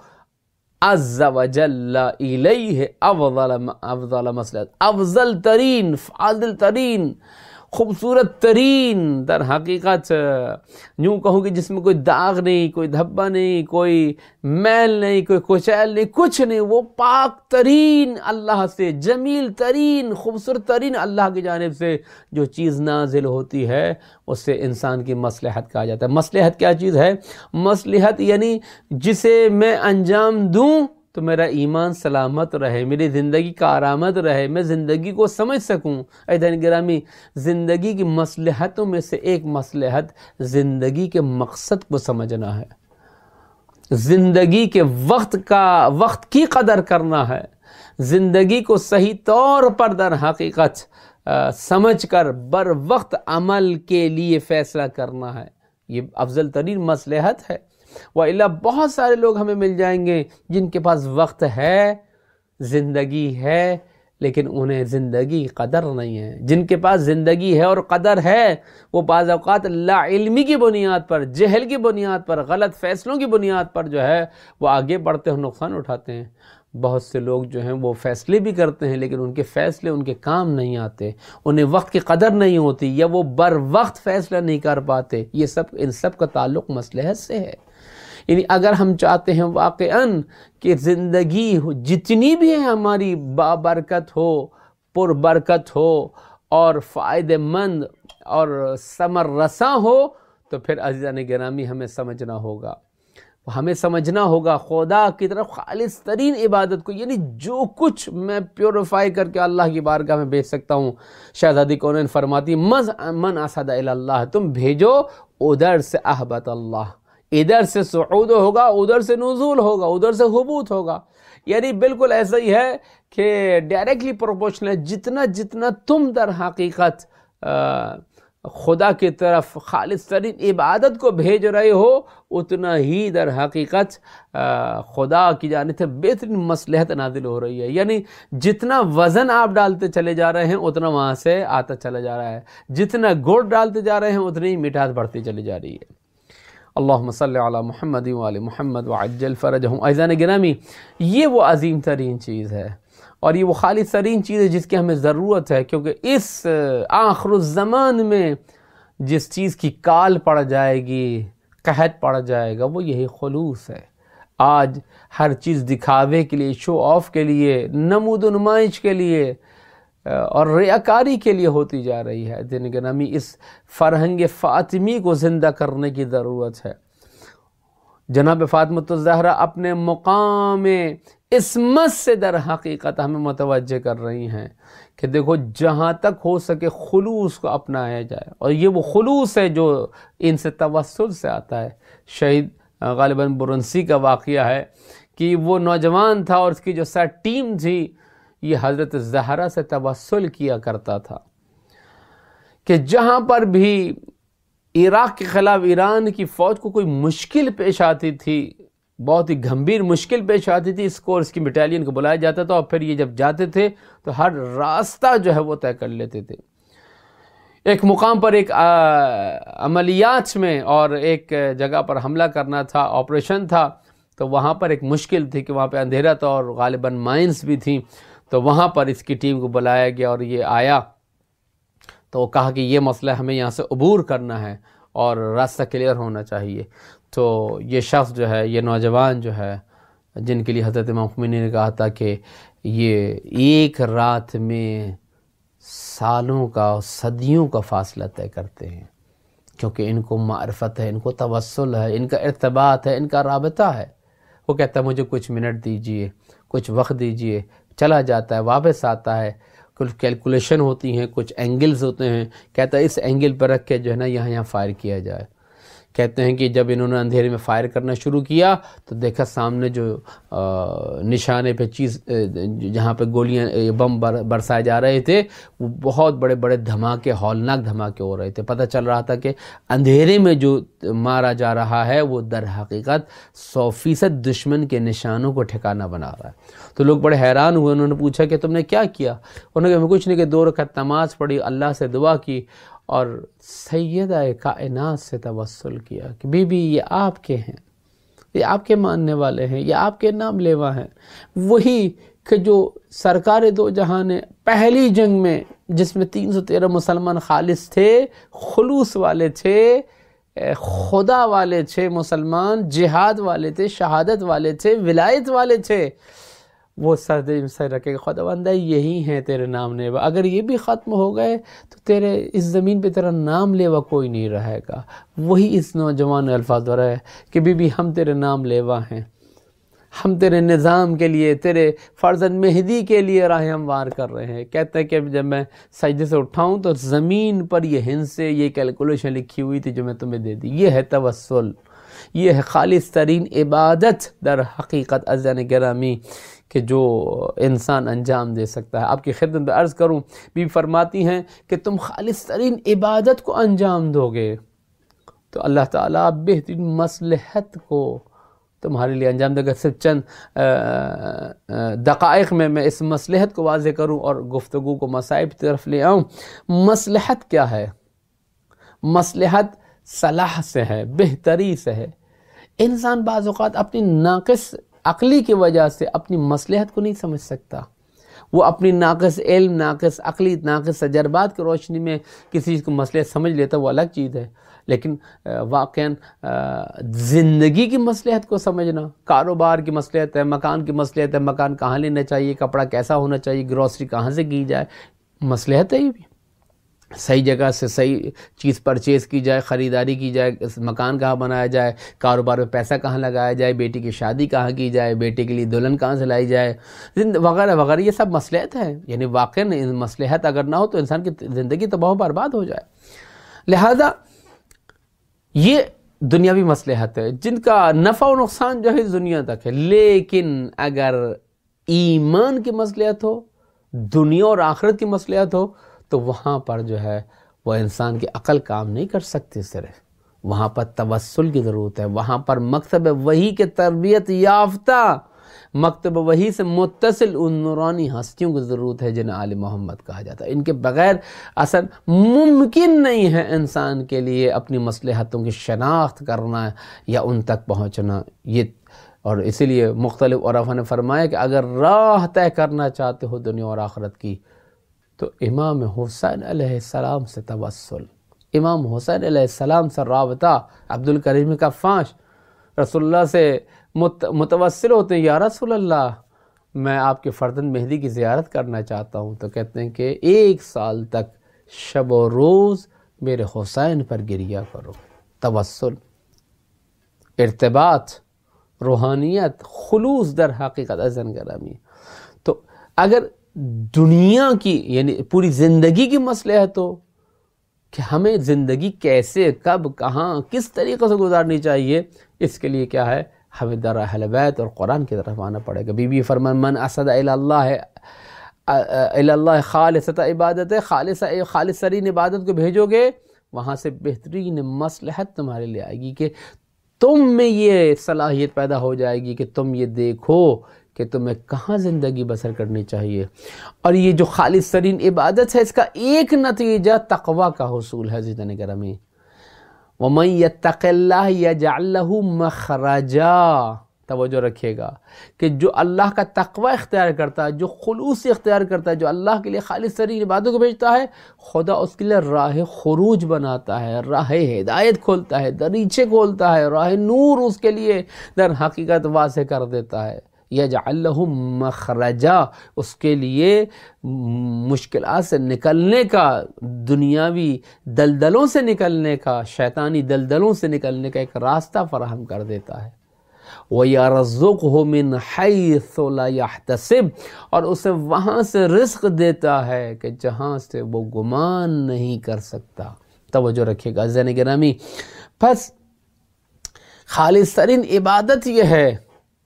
عز وجل الیہ افضل مصلحت، افضل ترین، فاضل ترین، خوبصورت ترین، در حقیقت یوں کہوں کہ جس میں کوئی داغ نہیں، کوئی دھبا نہیں، کوئی میل نہیں، کوئی کچیل نہیں، کچھ نہیں. وہ پاک ترین اللہ سے، جمیل ترین، خوبصورت ترین اللہ کی جانب سے جو چیز نازل ہوتی ہے اس سے انسان کی مصلحت کہا جاتا ہے. مصلحت کیا چیز ہے؟ مصلحت یعنی جسے میں انجام دوں تو میرا ایمان سلامت رہے، میری زندگی کارآمد رہے، میں زندگی کو سمجھ سکوں. عزیزان گرامی، زندگی کی مصلحتوں میں سے ایک مصلحت زندگی کے مقصد کو سمجھنا ہے، زندگی کے وقت کی قدر کرنا ہے، زندگی کو صحیح طور پر در حقیقت سمجھ کر بر وقت عمل کے لیے فیصلہ کرنا ہے، یہ افضل ترین مصلحت ہے۔ وَإِلَّا بہت سارے لوگ ہمیں مل جائیں گے جن کے پاس وقت ہے، زندگی ہے، لیکن انہیں زندگی قدر نہیں ہے۔ جن کے پاس زندگی ہے اور قدر ہے، وہ بعض اوقات لا علمی کی بنیاد پر، جہل کی بنیاد پر، غلط فیصلوں کی بنیاد پر جو ہے وہ آگے بڑھتے ہیں، نقصان اٹھاتے ہیں۔ بہت سے لوگ جو ہیں وہ فیصلے بھی کرتے ہیں لیکن ان کے فیصلے ان کے کام نہیں آتے، انہیں وقت کی قدر نہیں ہوتی، یا وہ بر وقت فیصلہ نہیں کر پاتے۔ یہ سب، ان سب کا تعلق مصلحت سے ہے۔ یعنی اگر ہم چاہتے ہیں واقعاً کہ زندگی جتنی بھی ہے ہماری بابرکت ہو، پر برکت ہو اور فائدہ مند اور ثمر رساں ہو، تو پھر عزیزان گرامی ہمیں سمجھنا ہوگا خدا کی طرف خالص ترین عبادت کو، یعنی جو کچھ میں پیوریفائی کر کے اللہ کی بارگاہ میں بھیج سکتا ہوں۔ شہزادی کونین فرماتی من اسد الی اللہ، تم بھیجو ادھر سے احبت اللہ، ادھر سے صعود ہوگا، ادھر سے نزول ہوگا، ادھر سے حبوط ہوگا۔ یعنی بالکل ایسا ہی ہے کہ ڈائریکٹلی پروپورشنل ہے، جتنا تم در حقیقت خدا کی طرف خالص ترین عبادت کو بھیج رہے ہو، اتنا ہی در حقیقت خدا کی جانب سے بہترین مصلحت نازل ہو رہی ہے۔ یعنی جتنا وزن آپ ڈالتے چلے جا رہے ہیں اتنا وہاں سے آتا چلا جا رہا ہے، جتنا گڑ ڈالتے جا رہے ہیں اتنی ہی مٹھاس بڑھتی چلی جا رہی ہے۔ اللہم صلی علی محمد وعلی محمد وعجل فرجہم۔ عزیزان گرامی، یہ وہ عظیم ترین چیز ہے اور یہ وہ خالص ترین چیز ہے جس کی ہمیں ضرورت ہے، کیونکہ اس آخر الزمان میں جس چیز کی کال پڑ جائے گی، قحط پڑ جائے گا، وہ یہی خلوص ہے۔ آج ہر چیز دکھاوے کے لیے، شو آف کے لیے، نمود و نمائش کے لیے اور ریاکاری کے لیے ہوتی جا رہی ہے۔ دین گرامی، اس فرہنگ فاطمی کو زندہ کرنے کی ضرورت ہے۔ جناب فاطمۃ الزہرا اپنے مقام عصمت سے در حقیقت ہمیں متوجہ کر رہی ہیں کہ دیکھو، جہاں تک ہو سکے خلوص کو اپنایا جائے، اور یہ وہ خلوص ہے جو ان سے توسل سے آتا ہے۔ شہید غالباً برنسی کا واقعہ ہے کہ وہ نوجوان تھا اور اس کی جو سر ٹیم تھی، یہ حضرت زہرا سے توسل کیا کرتا تھا کہ جہاں پر بھی عراق کے خلاف ایران کی فوج کو کوئی مشکل پیش آتی تھی، بہت ہی گھمبیر مشکل پیش آتی تھی، اس کو اور اس کی بٹالین کو بلایا جاتا تھا، اور پھر یہ جب جاتے تھے تو ہر راستہ جو ہے وہ طے کر لیتے تھے۔ ایک مقام پر ایک عملیات میں اور ایک جگہ پر حملہ کرنا تھا، آپریشن تھا، تو وہاں پر ایک مشکل تھی کہ وہاں پہ اندھیرا تھا اور غالباً مائنس بھی تھیں، تو وہاں پر اس کی ٹیم کو بلایا گیا اور یہ آیا تو وہ کہا کہ یہ مسئلہ ہمیں یہاں سے عبور کرنا ہے اور راستہ کلیئر ہونا چاہیے۔ تو یہ شخص جو ہے، یہ نوجوان جو ہے، جن کے لیے حضرت امام خمینی نے کہا تھا کہ یہ ایک رات میں سالوں کا، صدیوں کا فاصلہ طے کرتے ہیں، کیونکہ ان کو معرفت ہے، ان کو توسل ہے، ان کا ارتباط ہے، ان کا رابطہ ہے۔ وہ کہتا ہے مجھے کچھ منٹ دیجئے، کچھ وقت دیجئے، چلا جاتا ہے، واپس آتا ہے، کچھ کیلکولیشن ہوتی ہیں، کچھ اینگلز ہوتے ہیں، کہتا ہے اس اینگل پر رکھ کے جو ہے نا یہاں فائر کیا جائے۔ کہتے ہیں کہ جب انہوں نے اندھیرے میں فائر کرنا شروع کیا تو دیکھا سامنے جو نشانے پہ چیز، جہاں پہ گولیاں، بم برسائے جا رہے تھے، وہ بہت بڑے بڑے دھماکے، ہولناک دھماکے ہو رہے تھے۔ پتہ چل رہا تھا کہ اندھیرے میں جو مارا جا رہا ہے وہ در حقیقت 100% دشمن کے نشانوں کو ٹھکانہ بنا رہا ہے۔ تو لوگ بڑے حیران ہوئے، انہوں نے پوچھا کہ تم نے کیا کیا؟ انہوں نے کہا کچھ نہیں، کہ 2 رکعت نماز پڑھی، اللہ سے دعا کی اور سیدہ کائنات سے توسل کیا کہ بی بی یہ آپ کے ہیں، یہ آپ کے ماننے والے ہیں، یہ آپ کے نام لیوا ہیں۔ وہی کہ جو سرکار دو جہاں نے پہلی جنگ میں، جس میں 313 مسلمان خالص تھے، خلوص والے تھے، خدا والے تھے، مسلمان جہاد والے تھے، شہادت والے تھے، ولایت والے تھے، وہ سر رکھے کہ خداوندہ یہی ہیں تیرے نام لیوا، اگر یہ بھی ختم ہو گئے تو تیرے اس زمین پہ تیرا نام لیوا کوئی نہیں رہے گا۔ وہی اس نوجوان الفاظ دورہ ہے کہ بی بی ہم تیرے نام لیوا ہیں، ہم تیرے نظام کے لیے، تیرے فرزند مہدی کے لیے راہ ہموار کر رہے ہیں۔ کہتے ہیں کہ جب میں سجدے سے اٹھاؤں تو زمین پر یہ ہند سے یہ کیلکولیشن لکھی ہوئی تھی جو میں تمہیں دے دی۔ یہ ہے توسل، یہ ہے خالص ترین عبادت در حقیقت عزیزان گرامی کہ جو انسان انجام دے سکتا ہے۔ آپ کی خدمت میں عرض کروں، بھی فرماتی ہیں کہ تم خالص ترین عبادت کو انجام دو گے تو اللہ تعالیٰ بہترین مصلحت کو تمہارے لیے انجام دے گا۔ صرف چند دقائق میں اس مصلحت کو واضح کروں اور گفتگو کو مصائب کی طرف لے آؤں۔ مصلحت کیا ہے؟ مصلحت صلاح سے ہے، بہتری سے ہے۔ انسان بعض اوقات اپنی ناقص عقلی کی وجہ سے اپنی مصلحت کو نہیں سمجھ سکتا، وہ اپنی ناقص علم، ناقص عقلی، ناقص تجربات کی روشنی میں کسی چیز کو مصلحت سمجھ لیتا، وہ الگ چیز ہے۔ لیکن واقعاً زندگی کی مصلحت کو سمجھنا، کاروبار کی مصلحت ہے، مکان کی مصلحت ہے، مکان کہاں لینا چاہیے، کپڑا کیسا ہونا چاہیے، گروسری کہاں سے کی جائے، مصلحت ہے یہ بھی۔ صحیح جگہ سے صحیح چیز پرچیز کی جائے، خریداری کی جائے، مکان کہاں بنایا جائے، کاروبار میں پیسہ کہاں لگایا جائے، بیٹی کی شادی کہاں کی جائے، بیٹے کے لیے دلہن کہاں سے لائی جائے، وغیرہ وغیرہ، یہ سب مصلحت ہے۔ یعنی واقعی مصلحت اگر نہ ہو تو انسان کی زندگی تباہ و برباد ہو جائے۔ لہذا یہ دنیاوی مصلحت ہے جن کا نفع و نقصان جو ہے دنیا تک ہے، لیکن اگر ایمان کی مصلحت ہو، دنیا اور آخرت کی مصلحت ہو تو وہاں پر جو ہے وہ انسان کی عقل کام نہیں کر سکتی، صرف وہاں پر توسل کی ضرورت ہے، وہاں پر مکتب وحی کے تربیت یافتہ، مکتب وحی سے متصل ان نورانی ہستیوں کی ضرورت ہے جنہیں آل محمد کہا جاتا ہے۔ ان کے بغیر اصل ممکن نہیں ہے انسان کے لیے اپنی مصلحتوں کی شناخت کرنا یا ان تک پہنچنا۔ یہ اور اسی لیے مختلف عرفاء نے فرمایا کہ اگر راہ طے کرنا چاہتے ہو دنیا اور آخرت کی تو امام حسین علیہ السلام سے توسل، امام حسین علیہ السلام سے رابطہ۔ عبد الکریم کفاش رسول اللہ سے متوسل ہوتے ہیں، یا رسول اللہ میں آپ کے فرزند مہدی کی زیارت کرنا چاہتا ہوں، تو کہتے ہیں کہ 1 سال تک شب و روز میرے حسین پر گریہ کرو۔ توسل، ارتباط، روحانیت، خلوص در حقیقت عزیزان گرامی۔ تو اگر دنیا کی یعنی پوری زندگی کی مصلحت ہو کہ ہمیں زندگی کیسے، کب، کہاں، کس طریقے سے گزارنی چاہیے، اس کے لیے کیا ہے، ہمیں در اہل بیت اور قرآن کی طرف آنا پڑے گا۔ بی بی فرمان من اسد اللہ خالصۃ عبادت، خالص ترین عبادت کو بھیجو گے، وہاں سے بہترین مصلحت تمہارے لیے آئے گی کہ تم میں یہ صلاحیت پیدا ہو جائے گی کہ تم یہ دیکھو کہ تمہیں کہاں زندگی بسر کرنی چاہیے۔ اور یہ جو خالص ترین عبادت ہے، اس کا ایک نتیجہ تقوی کا حصول ہے عزیزان گرامی۔ وَمَن يَتَّقِ اللَّهَ يَجْعَل لَّهُ مَخْرَجًا، توجہ رکھیے گا کہ جو اللہ کا تقوی اختیار کرتا ہے، جو خلوص اختیار کرتا ہے، جو اللہ کے لیے خالص ترین عبادت کو بھیجتا ہے، خدا اس کے لیے راہ خروج بناتا ہے، راہ ہدایت کھولتا ہے، دریچے کھولتا ہے، راہ نور اس کے لیے در حقیقت واضح کر دیتا ہے۔ یجعل له مخرجا، اس کے لیے مشکلات سے نکلنے کا، دنیاوی دلدلوں سے نکلنے کا، شیطانی دلدلوں سے نکلنے کا ایک راستہ فراہم کر دیتا ہے۔ وَيَرْزُقْهُ مِنْ حَيْثُ لَا يَحْتَسِبُ، اور اسے وہاں سے رزق دیتا ہے کہ جہاں سے وہ گمان نہیں کر سکتا۔ توجہ رکھیے گا عزیزان گرامی۔ پس خالص ترین عبادت یہ ہے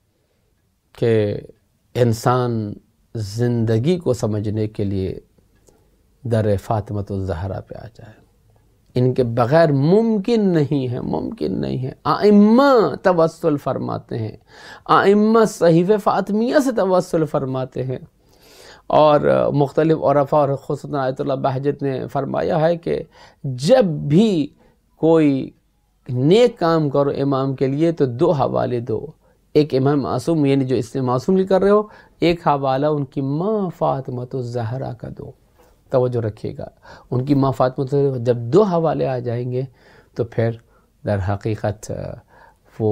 کہ انسان زندگی کو سمجھنے کے لیے در فاطمۃ الزہرا پہ آ جائے۔ ان کے بغیر ممکن نہیں ہے، ممکن نہیں ہے۔ ائمہ توسل فرماتے ہیں، ائمہ صحیفہ فاطمیہ سے توسل فرماتے ہیں، اور مختلف عرفاء اور خصوصاً آیت اللہ بہجت نے فرمایا ہے کہ جب بھی کوئی نیک کام کرو امام کے لیے تو 2 حوالے دو، ایک امام معصوم یعنی جو اس سے معصوم بھی کر رہے ہو، ایک حوالہ ان کی ماں فاطمۃ الزہرا کا دو۔ توجہ رکھیے گا، ان کی ماں فاطمۃ الزہرا، جب 2 حوالے آ جائیں گے تو پھر در حقیقت وہ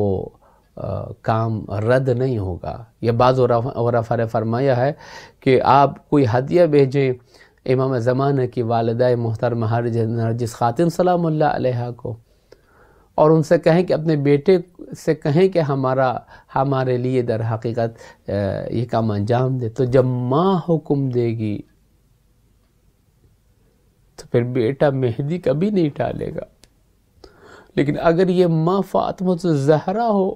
کام رد نہیں ہوگا۔ یہ بعض عرفاء نے فرمایا ہے کہ آپ کوئی ہدیہ بھیجیں امام زمانہ کی والدہ محترمہ نرجس خاتون سلام اللہ علیہا کو، اور ان سے کہیں کہ اپنے بیٹے سے کہیں کہ ہمارے لیے در حقیقت یہ کام انجام دے، تو جب ماں حکم دے گی تو پھر بیٹا مہدی کبھی نہیں ٹالے گا۔ لیکن اگر یہ ماں فاطمہ الزہرا ہو،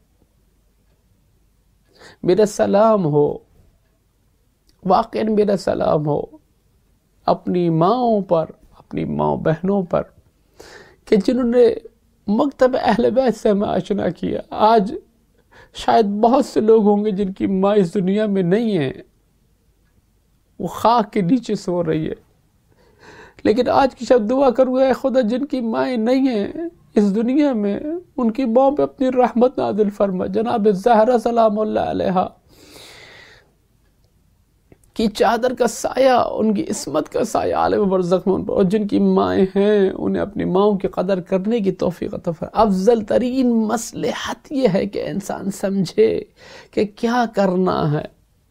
میرا سلام ہو، واقعاً میرا سلام ہو اپنی ماؤں پر، اپنی ماں بہنوں پر کہ جنہوں نے مکتب اہل بیت سے ہمیں آشنا کیا۔ آج شاید بہت سے لوگ ہوں گے جن کی ماں اس دنیا میں نہیں ہے، وہ خاک کے نیچے سو رہی ہے، لیکن آج کی شب دعا کروں اے خدا جن کی مائیں نہیں ہیں اس دنیا میں، ان کی ماں پہ اپنی رحمت نازل فرما۔ جناب زہرا سلام اللہ علیہا کی چادر کا سایہ، ان کی عصمت کا سایہ عالم برزخ میں ان پر، اور جن کی مائیں ہیں انہیں اپنی ماؤں کی قدر کرنے کی توفیق عطا فرما۔ افضل ترین مصلحت یہ ہے کہ انسان سمجھے کہ کیا کرنا ہے۔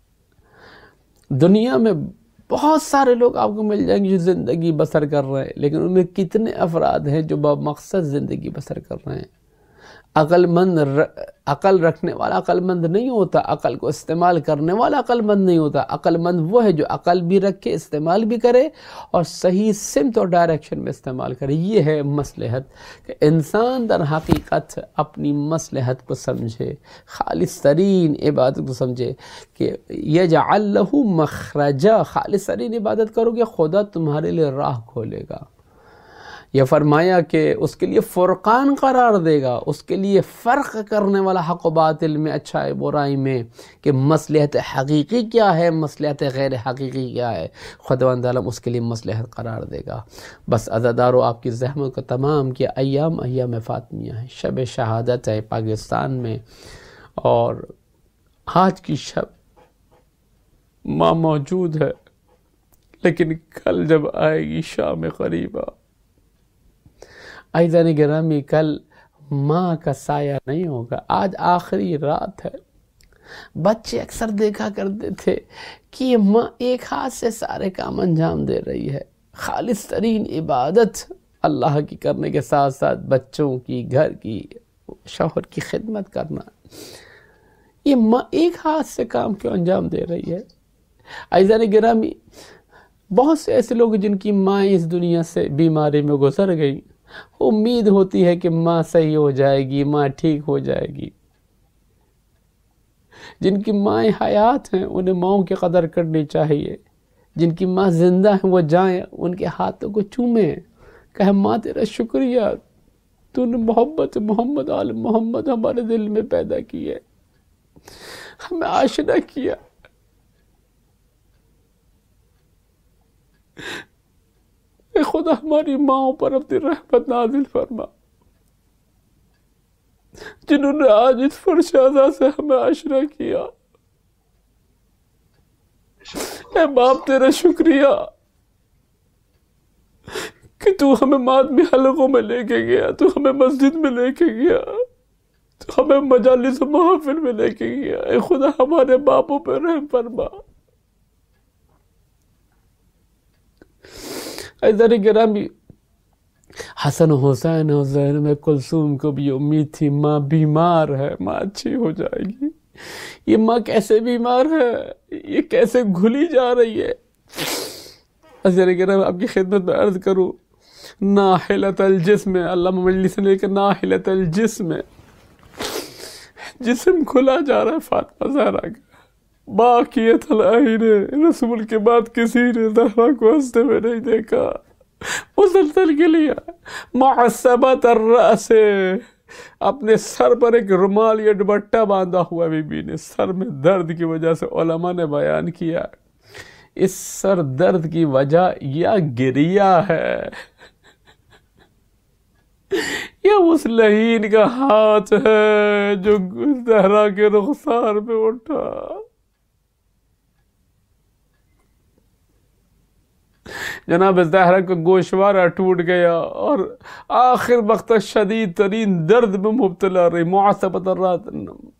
دنیا میں بہت سارے لوگ آپ کو مل جائیں گے جو زندگی بسر کر رہے ہیں، لیکن ان میں کتنے افراد ہیں جو بمقصد زندگی بسر کر رہے ہیں؟ عقل رکھنے والا عقل مند نہیں ہوتا، عقل کو استعمال کرنے والا عقل مند نہیں ہوتا۔ عقل مند وہ ہے جو عقل بھی رکھے، استعمال بھی کرے اور صحیح سمت اور ڈائریکشن میں استعمال کرے۔ یہ ہے مصلحت، کہ انسان در حقیقت اپنی مصلحت کو سمجھے، خالص ترین عبادت کو سمجھے کہ یجعل لہ مخرجا، خالص ترین عبادت کرو گے خدا تمہارے لیے راہ کھولے گا۔ یہ فرمایا کہ اس کے لیے فرقان قرار دے گا، اس کے لیے فرق کرنے والا حق و باطل میں، اچھائی برائی میں، کہ مصلحت حقیقی کیا ہے، مصلحت غیر حقیقی کیا ہے، خداوند عالم اس کے لیے مصلحت قرار دے گا۔ بس عزادارو آپ کی زحمت کو تمام کیا ایام فاطمیہ ہے، شب شہادت ہے پاکستان میں، اور آج کی شب ماں موجود ہے، لیکن کل جب آئے گی شام قریبا، عزیزان گرامی کل ماں کا سایہ نہیں ہوگا۔ آج آخری رات ہے۔ بچے اکثر دیکھا کرتے تھے کہ ماں ایک ہاتھ سے سارے کام انجام دے رہی ہے، خالص ترین عبادت اللہ کی کرنے کے ساتھ ساتھ بچوں کی، گھر کی، شوہر کی خدمت کرنا، یہ ماں ایک ہاتھ سے کام کیوں انجام دے رہی ہے؟ عزیزان گرامی بہت سے ایسے لوگ جن کی مائیں اس دنیا سے بیماری میں گزر گئی، امید ہوتی ہے کہ ماں صحیح ہو جائے گی، ماں ٹھیک ہو جائے گی۔ جن کی مائیں حیات ہیں انہیں ماؤں کی قدر کرنی چاہیے، جن کی ماں زندہ ہیں وہ جائیں ان کے ہاتھوں کو چومیں، کہیں ماں تیرا شکریہ، تو نے محبت محمد آل محمد ہمارے دل میں پیدا کی ہے، ہمیں آشنا کیا۔ اے خدا ہماری ماؤں پر اپنی رحمت نازل فرما، جنہوں نے آج اس فرشادہ سے ہمیں آشنا کیا۔ اے باپ تیرا شکریہ کہ تو ہمیں مادمی حلقوں میں لے کے گیا، تو ہمیں مسجد میں لے کے گیا، تو ہمیں مجالس و محافل میں لے کے گیا۔ اے خدا ہمارے باپوں پہ رحم فرما۔ عزیزان گرامی حسن حسین اور زینب کلثوم کو بھی امید تھی ماں بیمار ہے، ماں اچھی ہو جائے گی۔ یہ ماں کیسے بیمار ہے، یہ کیسے گھلی جا رہی ہے؟ عزیزان گرامی آپ کی خدمت میں عرض کروں، ناحلت الجسم، علامہ مجلسی نے کہ ناحلت الجسم، جسم کھلا جا رہا ہے فاطمہ زہرا کا۔ باقیت العین، رسول کے بعد کسی نے زہرا کو ہنستے ہوئے نہیں دیکھا، مسلسل کے لیے معصبت الرأس، اپنے سر پر ایک رومال یا دوپٹہ باندھا ہوا بی بی نے، سر میں درد کی وجہ سے علماء نے بیان کیا اس سر درد کی وجہ یا گریہ ہے یا اس لعین کا ہاتھ ہے جو زہرا کے رخسار پہ اٹھا۔ جناب زہرا کا گوشوارہ ٹوٹ گیا اور آخر وقت شدید ترین درد میں مبتلا رہی۔ معصبت الرات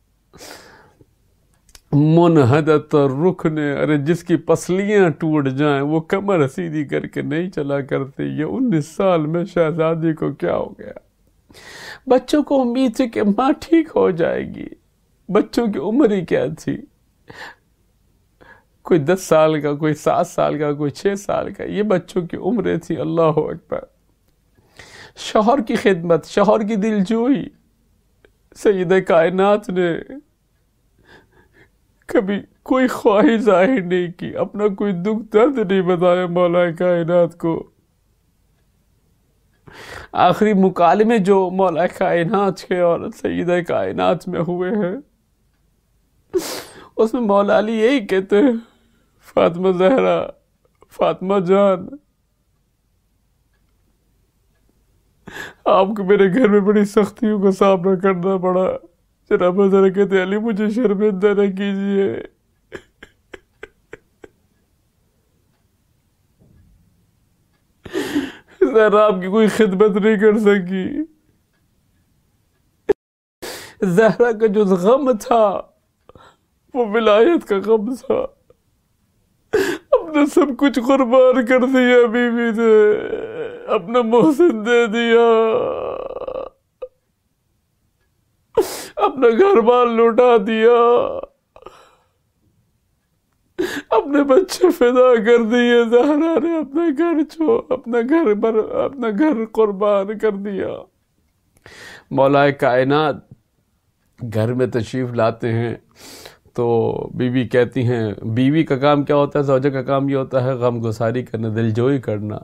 منحدت الرکن، ارے جس کی پسلیاں ٹوٹ جائیں وہ کمر سیدھی کر کے نہیں چلا کرتے۔ یہ 19 سال میں شہزادی کو کیا ہو گیا؟ بچوں کو امید تھی کہ ماں ٹھیک ہو جائے گی، بچوں کی عمر ہی کیا تھی، کوئی 10 سال کا، کوئی 7 سال کا، کوئی 6 سال کا، یہ بچوں کی عمریں تھی۔ اللہ اکبر، شوہر کی خدمت، شوہر کی دلجوئی. سیدہ کائنات نے کبھی کوئی خواہش ظاہر نہیں کی، اپنا کوئی دکھ درد نہیں بتایا مولا کائنات کو. آخری مکالمے جو مولا کائنات کے اور سیدہ کائنات میں ہوئے ہیں، اس میں مولا علی یہی کہتے ہیں، فاطمہ زہرا، فاطمہ جان، آپ کو میرے گھر میں بڑی سختیوں کا سامنا کرنا پڑا. جناب حضرت کہتے علی مجھے شرمندہ نہ کیجیے. زہرا آپ کی کوئی خدمت نہیں کر سکی. زہرا کا جو غم تھا وہ ولایت کا غم تھا. اپنا سب کچھ قربان کر دیا بیوی نے، اپنا محسن دے دیا، اپنا گھر بار لوٹا دیا، اپنے بچے فدا کر دیے. زہرا نے اپنا گھر قربان کر دیا. مولا کائنات گھر میں تشریف لاتے ہیں تو بیوی کہتی ہیں، بیوی کا کام کیا ہوتا ہے؟ زوجہ کا کام یہ ہوتا ہے غم گساری کرنا، دلجوئی کرنا.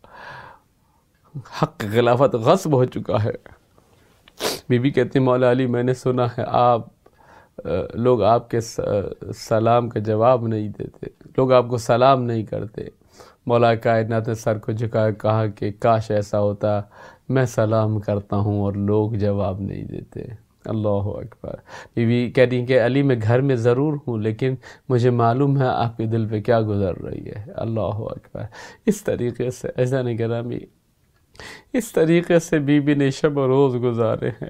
حق خلافت غصب ہو چکا ہے. بیوی کہتی ہیں مولا علی میں نے سنا ہے آپ لوگ آپ کے سلام کا جواب نہیں دیتے، لوگ آپ کو سلام نہیں کرتے. مولا کائنات نے سر کو جھکا کہا کہ کاش ایسا ہوتا، میں سلام کرتا ہوں اور لوگ جواب نہیں دیتے. اللہ اکبر. بیوی کہہ رہی کہ علی میں گھر میں ضرور ہوں لیکن مجھے معلوم ہے آپ کے دل پہ کیا گزر رہی ہے. اللہ اکبر. اس طریقے سے عزیزان گرامی، اس طریقے سے بیوی نے شب و روز گزارے ہیں.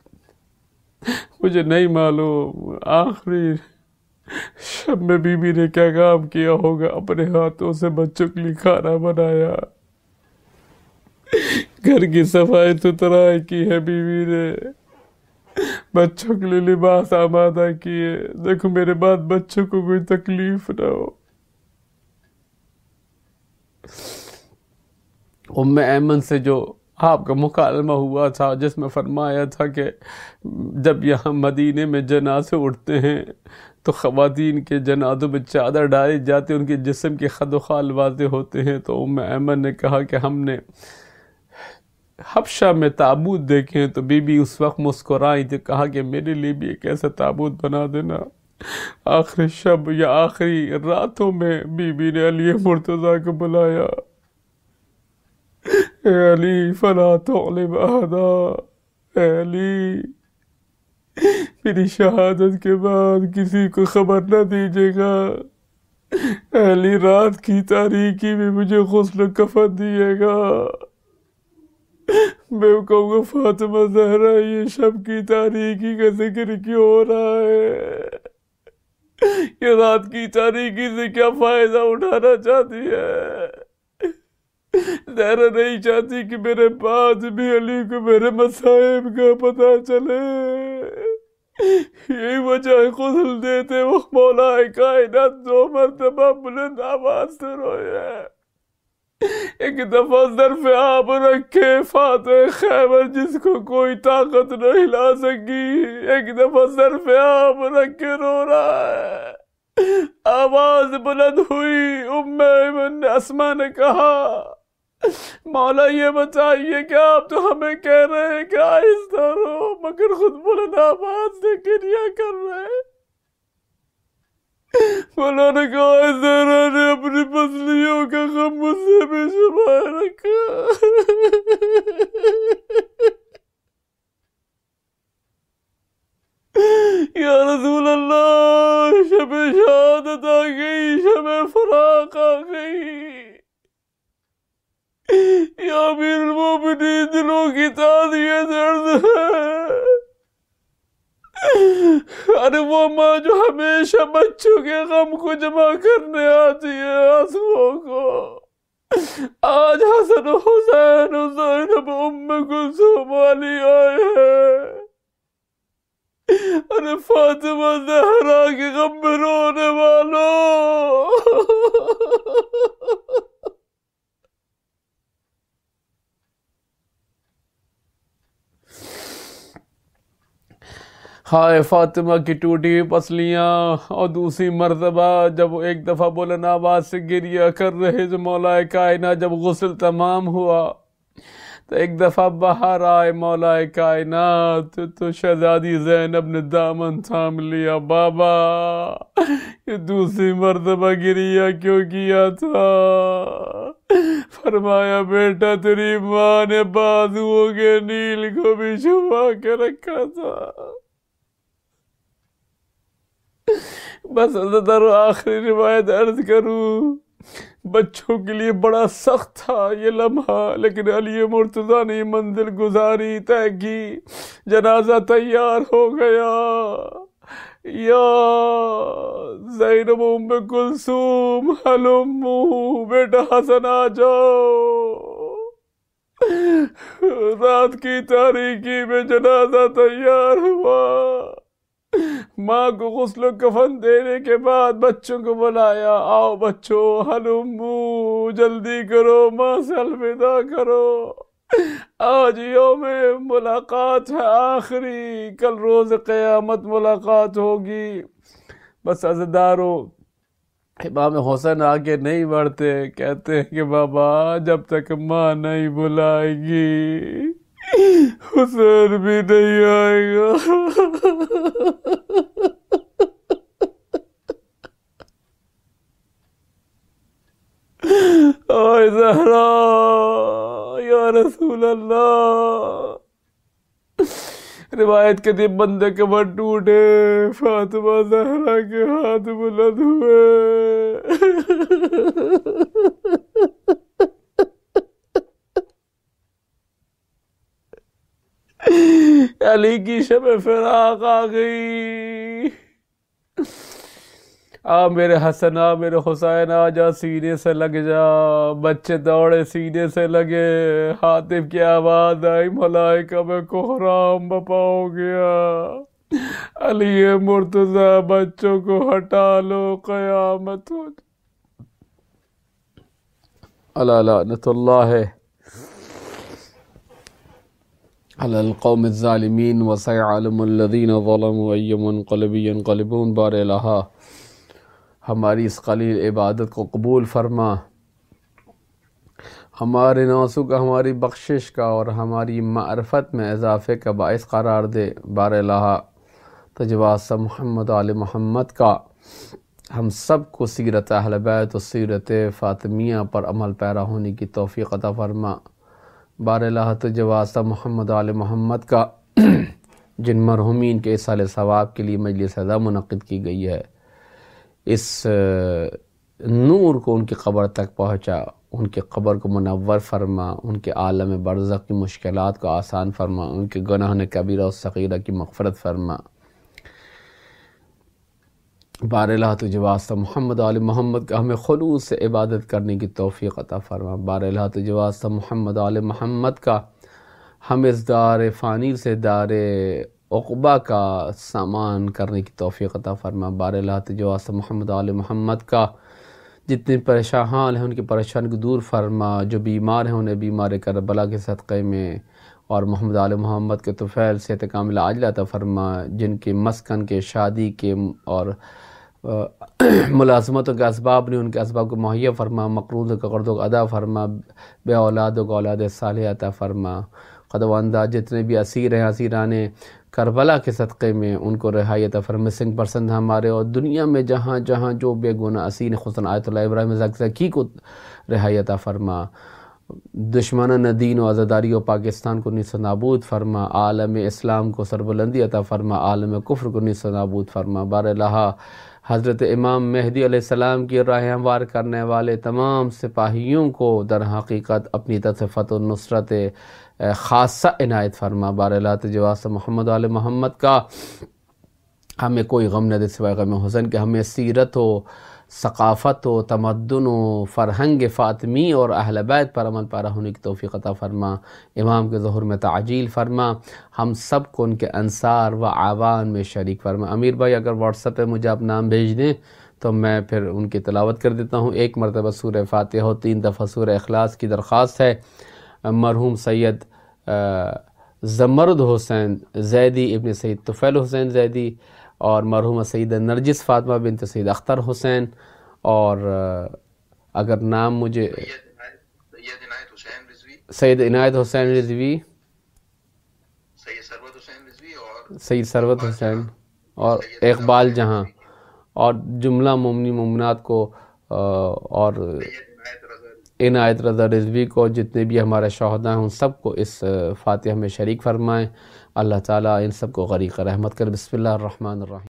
مجھے نہیں معلوم آخری شب میں بیوی نے کیا کام کیا ہوگا. اپنے ہاتھوں سے بچوں کے لیے کھانا بنایا، گھر کی صفائی ستھرائی کی ہے بیوی نے، بچوں کے لیے لباس آمادہ کیے. دیکھو میرے بعد بچوں کو کوئی تکلیف نہ ہو. ام ایمن سے جو آپ کا مکالمہ ہوا تھا جس میں فرمایا تھا کہ جب یہاں مدینے میں جنازے اٹھتے ہیں تو خواتین کے جنازوں میں چادر ڈالی جاتی، ان کے جسم کے خد و خال واضح ہوتے ہیں. تو ام ایمن نے کہا کہ ہم نے حبشہ میں تابوت دیکھے ہیں. تو بی بی اس وقت مسکرائی تھی، کہا کہ میرے لیے بھی ایک ایسا تابوت بنا دینا. آخری شب یا آخری راتوں میں بی بی نے علی مرتضیٰ کو بلایا، اے علی فلا تعلم احدا، اے علی میری شہادت کے بعد کسی کو خبر نہ دیجیے گا. اے علی رات کی تاریکی میں مجھے غسل و کفن دیے گا. میں کہوں گا فاطمہ زہرا یہ شب کی تاریکی کا ذکر کیوں ہو رہا ہے؟ یہ رات کی تاریکی سے کیا فائدہ اٹھانا چاہتی ہے؟ زہرا نہیں چاہتی کہ میرے بعد بھی علی کو میرے مصائب کا پتہ چلے. یہی وجہ ہے غسل دیتے وقت مولا کائنات 2 مرتبہ بلند آواز سے رویا. ایک دفعہ ظرف آب رکھے فاتح خیبر جس کو کوئی طاقت نہ ہلا سکی، ایک دفعہ ظرف آب رکھ کے رو رہا ہے. آواز بلند ہوئی. ام ایمن اسما نے کہا مولا یہ بتائیے کہ آپ تو ہمیں کہہ رہے ہیں کہ آہستہ رو، مگر خود بلند آواز سے گریہ کر رہے ہیں. مولا نے کہا زہرا نے اپنی پسلیوں کا غم مجھ سے بھی چھپائے رکھا. یا رسول اللہ شب شہادت آ گئی، شب فراق آ گئی. یا امیر المومنین دلوں کی تعزیت عرض ہے. ارے وہ ماں جو ہمیشہ بچوں کے غم کو جمع کرنے آتی ہے آنسوؤں کو، آج حسن و حسین و زینب ام کلثوم علی آئے ہیں. ارے فاطمہ زہرا کے غم میں رونے والوں، ہائے فاطمہ کی ٹوٹی ہوئی پسلیاں، اور دوسری مرتبہ جب ایک دفعہ بلند آواز سے گریہ کر رہے جو مولا کائنات، جب غسل تمام ہوا تو ایک دفعہ باہر آئے مولا کائنات تو شہزادی زینب نے دامن تھام لیا، بابا یہ دوسری مرتبہ گریہ کیوں کیا تھا؟ فرمایا بیٹا تیری ماں نے بازوؤں کے نیل کو بھی چھپا کے رکھا تھا۔ بس حضرت آخری روایت عرض کروں، بچوں کے لیے بڑا سخت تھا یہ لمحہ، لیکن علی مرتضیٰ نے منزل گزاری طے کی، جنازہ تیار ہو گیا۔ یا زینب ام کلثوم ہلمو، بیٹا حسن آ جاؤ۔ رات کی تاریکی میں جنازہ تیار ہوا، ماں کو غسل و کفن دینے کے بعد بچوں کو بلایا، آؤ بچوں ہلمو، جلدی کرو، ماں سے الوداع کرو، آج یوم ملاقات ہے آخری، کل روز قیامت ملاقات ہوگی۔ بس عزیزدارو، امام حسین آگے نہیں بڑھتے، کہتے ہیں کہ بابا جب تک ماں نہیں بلائے گی حسین بھی نہیں آئے گا۔ آئے زہرا یا رسول اللہ، روایت کے دن بندے کے من ٹوٹے، فاطمہ زہرا کے ہاتھ بلند ہوئے۔ علی کی شب فراق آ گئی، آ میرے حسن، آ میرے حسین، آ جا سینے سے لگ جا۔ بچے دوڑے، سینے سے لگے، ہاتف کی آواز آئی، ملائکہ میں کوہرام بپا ہو گیا، علی مرتضیٰ بچوں کو ہٹا لو، قیامت ہو جائے۔ الا لعنت اللہ علی القوم الظالمین وسيعلم الذین ظلموا ای منقلب ینقلبون۔ بار الہا ہماری اس قلیل عبادت کو قبول فرما، ہمارے ناسو کا، ہماری بخشش کا اور ہماری معرفت میں اضافے کا باعث قرار دے۔ بار الہا تجواسہ محمد آل محمد کا ہم سب کو سیرت اہل بیت و سیرت فاطمیہ پر عمل پیرا ہونے کی توفیق عطا فرما۔ بار الہا تجواسہ محمد آل محمد کا جن مرحومین کے اصال ثواب کے لیے مجلس ادا منعقد کی گئی ہے، اس نور کو ان کی قبر تک پہنچا، ان کے قبر کو منور فرما، ان کے عالم برزخ کی مشکلات کو آسان فرما، ان کے گناہ کبیرہ و صغیرہ کی مغفرت فرما۔ بار الہا تجھے واسطہ محمد آل محمد کا ہمیں خلوص سے عبادت کرنے کی توفیق عطا فرما۔ بار الہا تجھے واسطہ محمد آل محمد کا ہم اس دار فانی سے دار عقبہ کا سامان کرنے کی توفیق عطا فرما۔ بار الہا تجھے واسطہ محمد آل محمد کا جتنے پریشان حال ہیں ان کی پریشانی کو دور فرما، جو بیمار ہیں انہیں بیمار کربلا کے صدقے میں اور محمد آل محمد کے طفیل صحت کامل عاجلہ عطا فرما، جن کے مسکن کے، شادی کے اور ملازمتوں کے اسباب نے ان کے اسباب کو مہیا فرما، مقروض کا قرضوں کو ادا فرما، بے اولادوں کو اولاد صالح عطا فرما۔ خداوندہ جتنے بھی اسیر ہیں، اسیران کربلا کے صدقے میں ان کو رہائی عطا فرما۔ مسنگ پرسن ہمارے اور دنیا میں جہاں جہاں جو بے گناہ اسیر خصوصاً آیت اللہ ابراہیم زکزکی کو رہائی عطا فرما۔ دشمنان دین و عزاداری و پاکستان کو نیست و نابود فرما، عالم اسلام کو سربلندی عطا فرما، عالم کفر کو نیست و نابود فرما۔ بار الہا حضرت امام مہدی علیہ السلام کی راہ ہموار کرنے والے تمام سپاہیوں کو در حقیقت اپنی طرف سے فتح و نصرت خاصہ عنایت فرما۔ بار الہا تجھے واسطہ محمد آل محمد کا ہمیں کوئی غم نہ دے سوائے غم حسین کے، ہمیں سیرت و ثقافت و تمدن و فرہنگ فاطمی اور اہل بیت پر عمل پیرا ہونے کی توفیق عطا فرما۔ امام کے ظہور میں تعجیل فرما، ہم سب کو ان کے انصار و اعوان میں شریک فرما۔ امیر بھائی اگر واٹس ایپ پہ مجھے آپ نام بھیج دیں تو میں پھر ان کی تلاوت کر دیتا ہوں۔ ایک مرتبہ سورہ فاتحہ و 3 دفعہ سورہ اخلاص کی درخواست ہے۔ مرحوم سید زمرد حسین زیدی ابن سید طفیل حسین زیدی، اور مرحومہ سیدہ نرجس فاطمہ بنت سید اختر حسین، اور اگر نام مجھے سید عنایت حسین رضوی، سید ثروت حسین اور اقبال جہاں، اور جملہ مومنی مومنات کو اور عنایت رضا رضوی کو، جتنے بھی ہمارے شہداء ہیں ان سب کو اس فاتحہ میں شریک فرمائیں۔ اللہ تعالیٰ ان سب کو غریق رحمت کرے۔ بسم اللہ الرحمن الرحیم۔